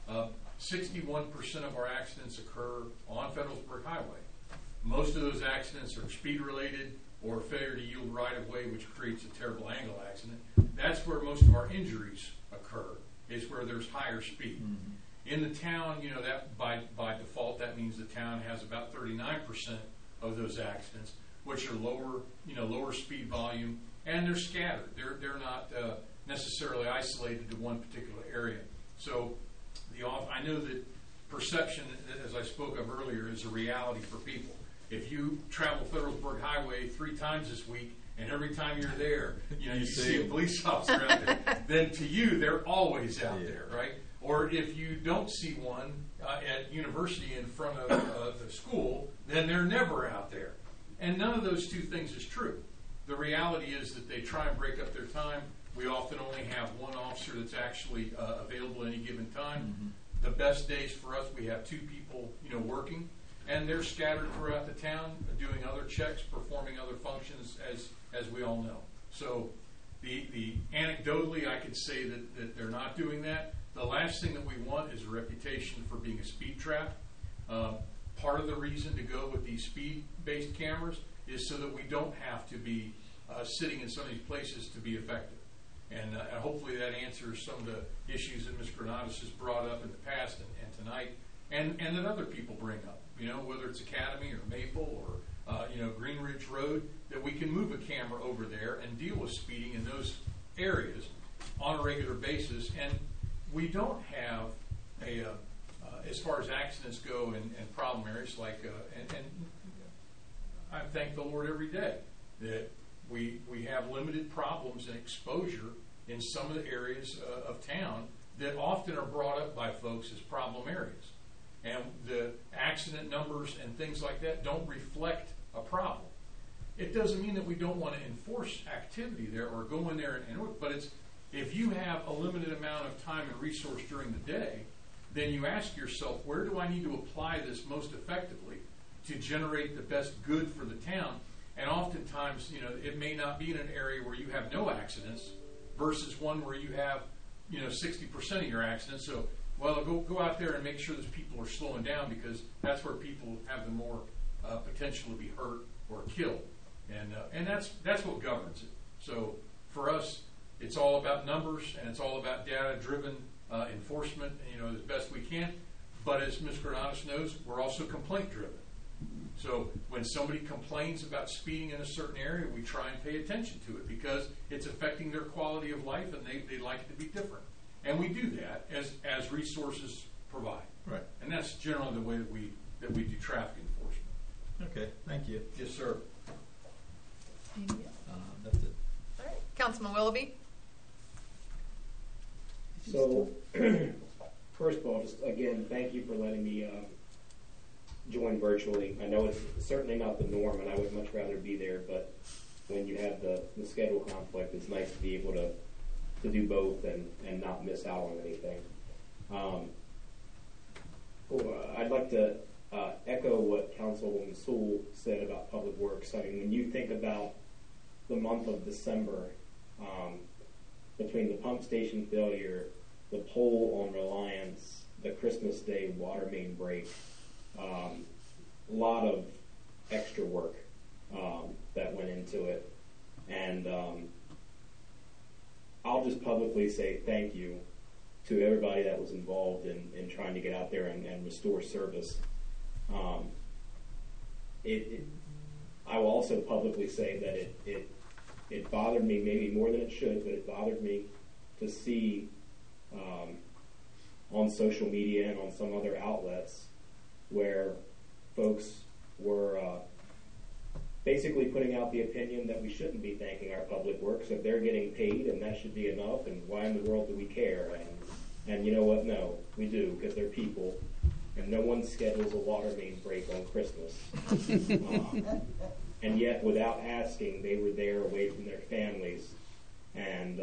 61% of our accidents occur on Federalsburg Highway. Most of those accidents are speed related or failure to yield right of way, which creates a terrible angle accident. That's where most of our injuries occur, is where there's higher speed. Mm-hmm. In the town, you know, that by default, that means the town has about 39% of those accidents, which are lower speed volume, and they're scattered. They're not necessarily isolated to one particular area. So I know that perception, as I spoke of earlier, is a reality for people. If you travel Federalsburg Highway 3 times this week, and every time you're there, you see a police officer out there, then to you, they're always out there, right? Or if you don't see one at University in front of the school, then they're never out there. And none of those two things is true. The reality is that they try and break up their time. We often only have one officer that's actually available at any given time. Mm-hmm. The best days for us, we have 2 people, working, and they're scattered throughout the town, doing other checks, performing other functions, as we all know. So, the anecdotally, I could say that they're not doing that. The last thing that we want is a reputation for being a speed trap. Part of the reason to go with these speed-based cameras is so that we don't have to be sitting in some of these places to be effective. And hopefully that answers some of the issues that Ms. Granados has brought up in the past and tonight, and that other people bring up, whether it's Academy or Maple or Green Ridge Road, that we can move a camera over there and deal with speeding in those areas on a regular basis. And we don't have as far as accidents go and problem areas like, and I thank the Lord every day that we have limited problems and exposure in some of the areas of town that often are brought up by folks as problem areas. And the accident numbers and things like that don't reflect a problem. It doesn't mean that we don't want to enforce activity there or go in there and work, but if you have a limited amount of time and resource during the day, then you ask yourself, where do I need to apply this most effectively to generate the best good for the town? And oftentimes, it may not be in an area where you have no accidents versus one where you have, 60% of your accidents. So, go out there and make sure that people are slowing down, because that's where people have the more potential to be hurt or killed. And that's what governs it. So for us, it's all about numbers and it's all about data-driven enforcement, as best we can. But as Ms. Granados knows, we're also complaint-driven. So when somebody complains about speeding in a certain area, we try and pay attention to it because it's affecting their quality of life and they like it to be different. And we do that as resources provide. Right. And that's generally the way that we do traffic enforcement. Okay, thank you. Yes, sir. That's it. All right. Councilman Willoughby? So, first of all, just again, thank you for letting me join virtually. I know it's certainly not the norm, and I would much rather be there, but when you have the schedule conflict, it's nice to be able to do both and not miss out on anything. I'd like to echo what Councilwoman Sewell said about Public Works. I mean, when you think about the month of December, between the pump station failure, the pole on Reliance, the Christmas Day water main break, a lot of extra work that went into it. And I'll just publicly say thank you to everybody that was involved in trying to get out there and restore service. I will also publicly say that it bothered me, maybe more than it should, but it bothered me to see on social media and on some other outlets where folks were basically putting out the opinion that we shouldn't be thanking our public works, that they're getting paid and that should be enough, and why in the world do we care? And you know what? No, we do, because they're people, and no one schedules a water main break on Christmas. And yet, without asking, they were there away from their families, and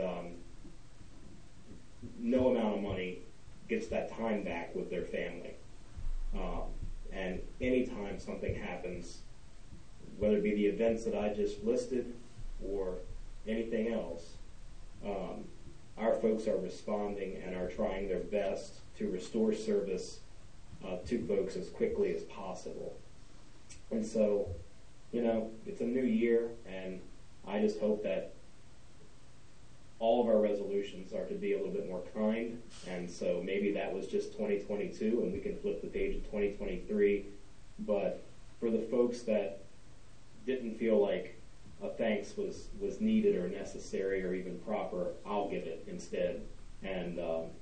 no amount of money gets that time back with their family. And anytime something happens, whether it be the events that I just listed or anything else, our folks are responding and are trying their best to restore service to folks as quickly as possible. And so, it's a new year, and I just hope that all of our resolutions are to be a little bit more kind. And so maybe that was just 2022, and we can flip the page to 2023. But for the folks that didn't feel like a thanks was needed or necessary or even proper, I'll give it instead, and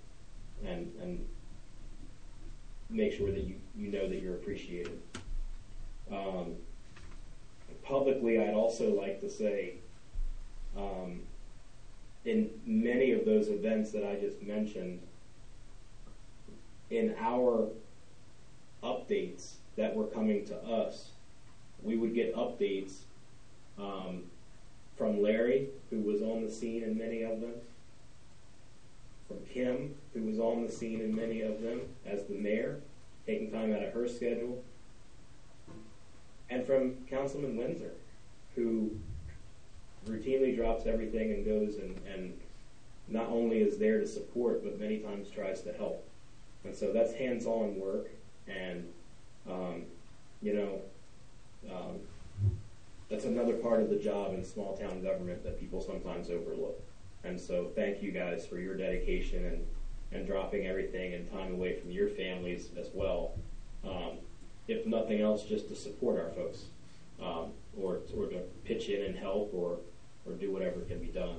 make sure that you know that you're appreciated. Publicly, I'd also like to say, in many of those events that I just mentioned, in our updates that were coming to us, we would get updates from Larry, who was on the scene in many of them, from Kim, who was on the scene in many of them as the mayor, taking time out of her schedule, and from Councilman Windsor, who routinely drops everything and goes and not only is there to support, but many times tries to help. And so that's hands-on work, and You know, that's another part of the job in small town government that people sometimes overlook. And so thank you guys for your dedication and dropping everything and time away from your families as well. If nothing else, just to support our folks, or to pitch in and help, or do whatever can be done.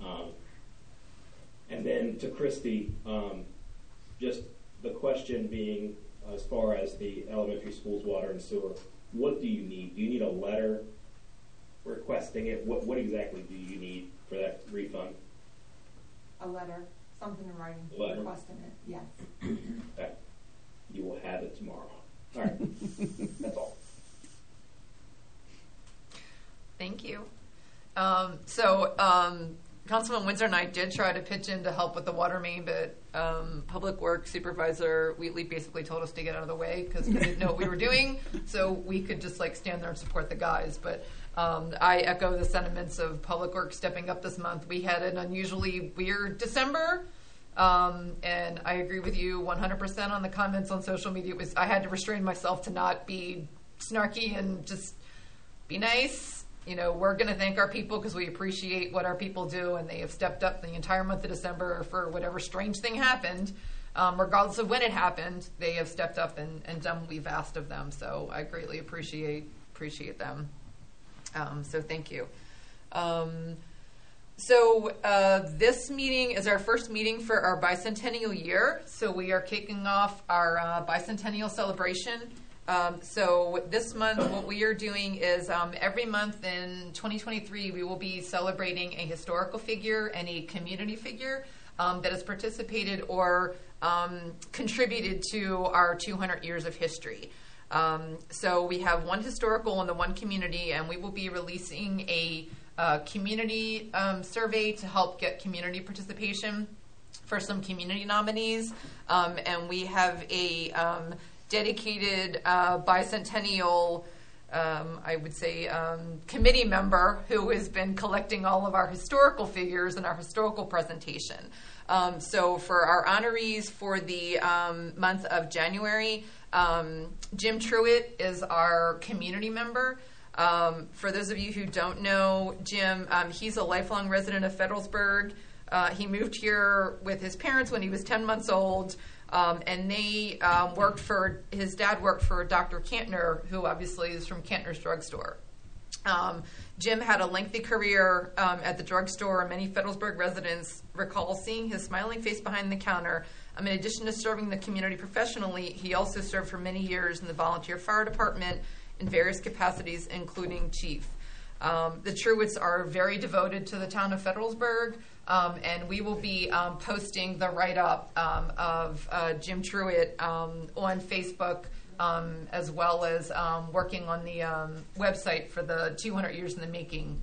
And then to Christy, just the question being, as far as the elementary schools, water and sewer, what do you need? Do you need a letter requesting it? What exactly do you need for that refund? A letter, something in writing, Letter. requesting it, yes. Okay. You will have it tomorrow. All right. That's all. Thank you. Councilman Windsor and I did try to pitch in to help with the water main, but Public Works Supervisor Wheatley basically told us to get out of the way because we didn't know what we were doing, so we could just stand there and support the guys. But I echo the sentiments of Public Works stepping up this month. We had an unusually weird December, and I agree with you 100% on the comments on social media. I had to restrain myself to not be snarky and just be nice. You know, we're going to thank our people because we appreciate what our people do, and they have stepped up the entire month of December for whatever strange thing happened. Regardless of when it happened, they have stepped up and done what we've asked of them. So I greatly appreciate them. So thank you. This meeting is our first meeting for our bicentennial year. So we are kicking off our bicentennial celebration. So this month, what we are doing is every month in 2023, we will be celebrating a historical figure and a community figure that has participated or contributed to our 200 years of history. So we have one historical and the one community, and we will be releasing a community survey to help get community participation for some community nominees. And we have a dedicated bicentennial, I would say, committee member who has been collecting all of our historical figures and our historical presentation. So for our honorees for the month of January, Jim Truitt is our community member. For those of you who don't know Jim, he's a lifelong resident of Federalsburg. He moved here with his parents when he was 10 months old. And they his dad worked for Dr. Kantner, who obviously is from Kantner's Drugstore. Jim had a lengthy career at the drugstore. Many Federalsburg residents recall seeing his smiling face behind the counter. In addition to serving the community professionally, he also served for many years in the volunteer fire department in various capacities, including chief. The Truitts are very devoted to the town of Federalsburg. And we will be posting the write-up of Jim Truitt on Facebook, as well as working on the website for the 200 years in the making.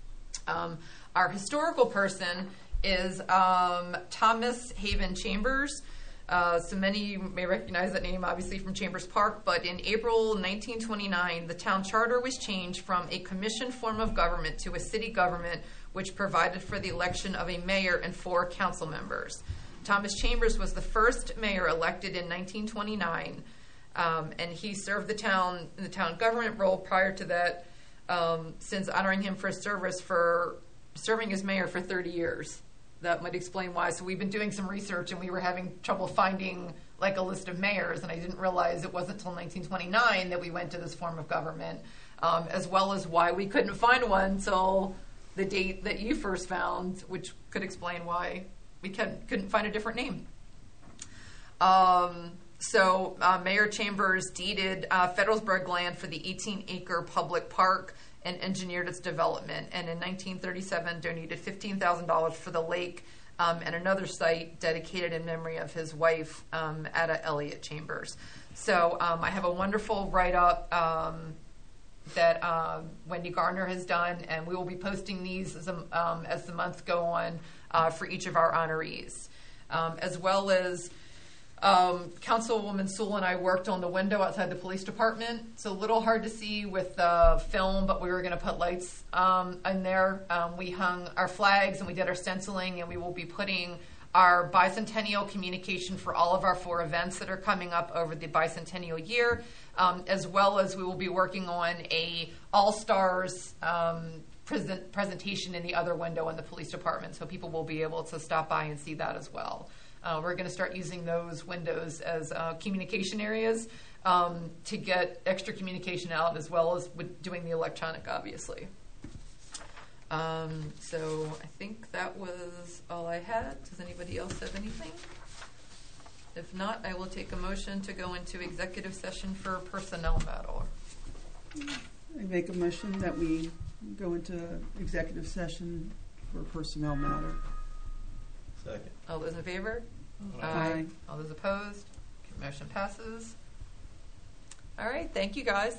Our historical person is Thomas Haven Chambers. So many of you may recognize that name, obviously, from Chambers Park. But in April 1929, the town charter was changed from a commissioned form of government to a city government, which provided for the election of a mayor and 4 council members. Thomas Chambers was the first mayor elected in 1929, and he served the town in the town government role prior to that, since honoring him for his service for serving as mayor for 30 years. That might explain why. So we've been doing some research, and we were having trouble finding a list of mayors, and I didn't realize it wasn't until 1929 that we went to this form of government, as well as why we couldn't find one until the date that you first found, which could explain why we couldn't find a different name. Mayor Chambers deeded Federalsburg land for the 18-acre public park and engineered its development, and in 1937 donated $15,000 for the lake and another site dedicated in memory of his wife, Ada Elliott Chambers. So I have a wonderful write-up that Wendy Garner has done, and we will be posting these as the months go on for each of our honorees. As well as Councilwoman Sewell and I worked on the window outside the police department. It's a little hard to see with the film, but we were going to put lights in there. We hung our flags and we did our stenciling, and we will be putting our bicentennial communication for all of our 4 events that are coming up over the bicentennial year, as well as we will be working on a All-Stars presentation in the other window in the police department, so people will be able to stop by and see that as well. We're going to start using those windows as communication areas to get extra communication out, as well as with doing the electronic, obviously. So I think that was all I had. Does anybody else have anything? If not, I will take a motion to go into executive session for personnel matter. I make a motion that we go into executive session for personnel matter. Second. All those in favor? Aye. All those opposed? Motion passes. All right, thank you guys.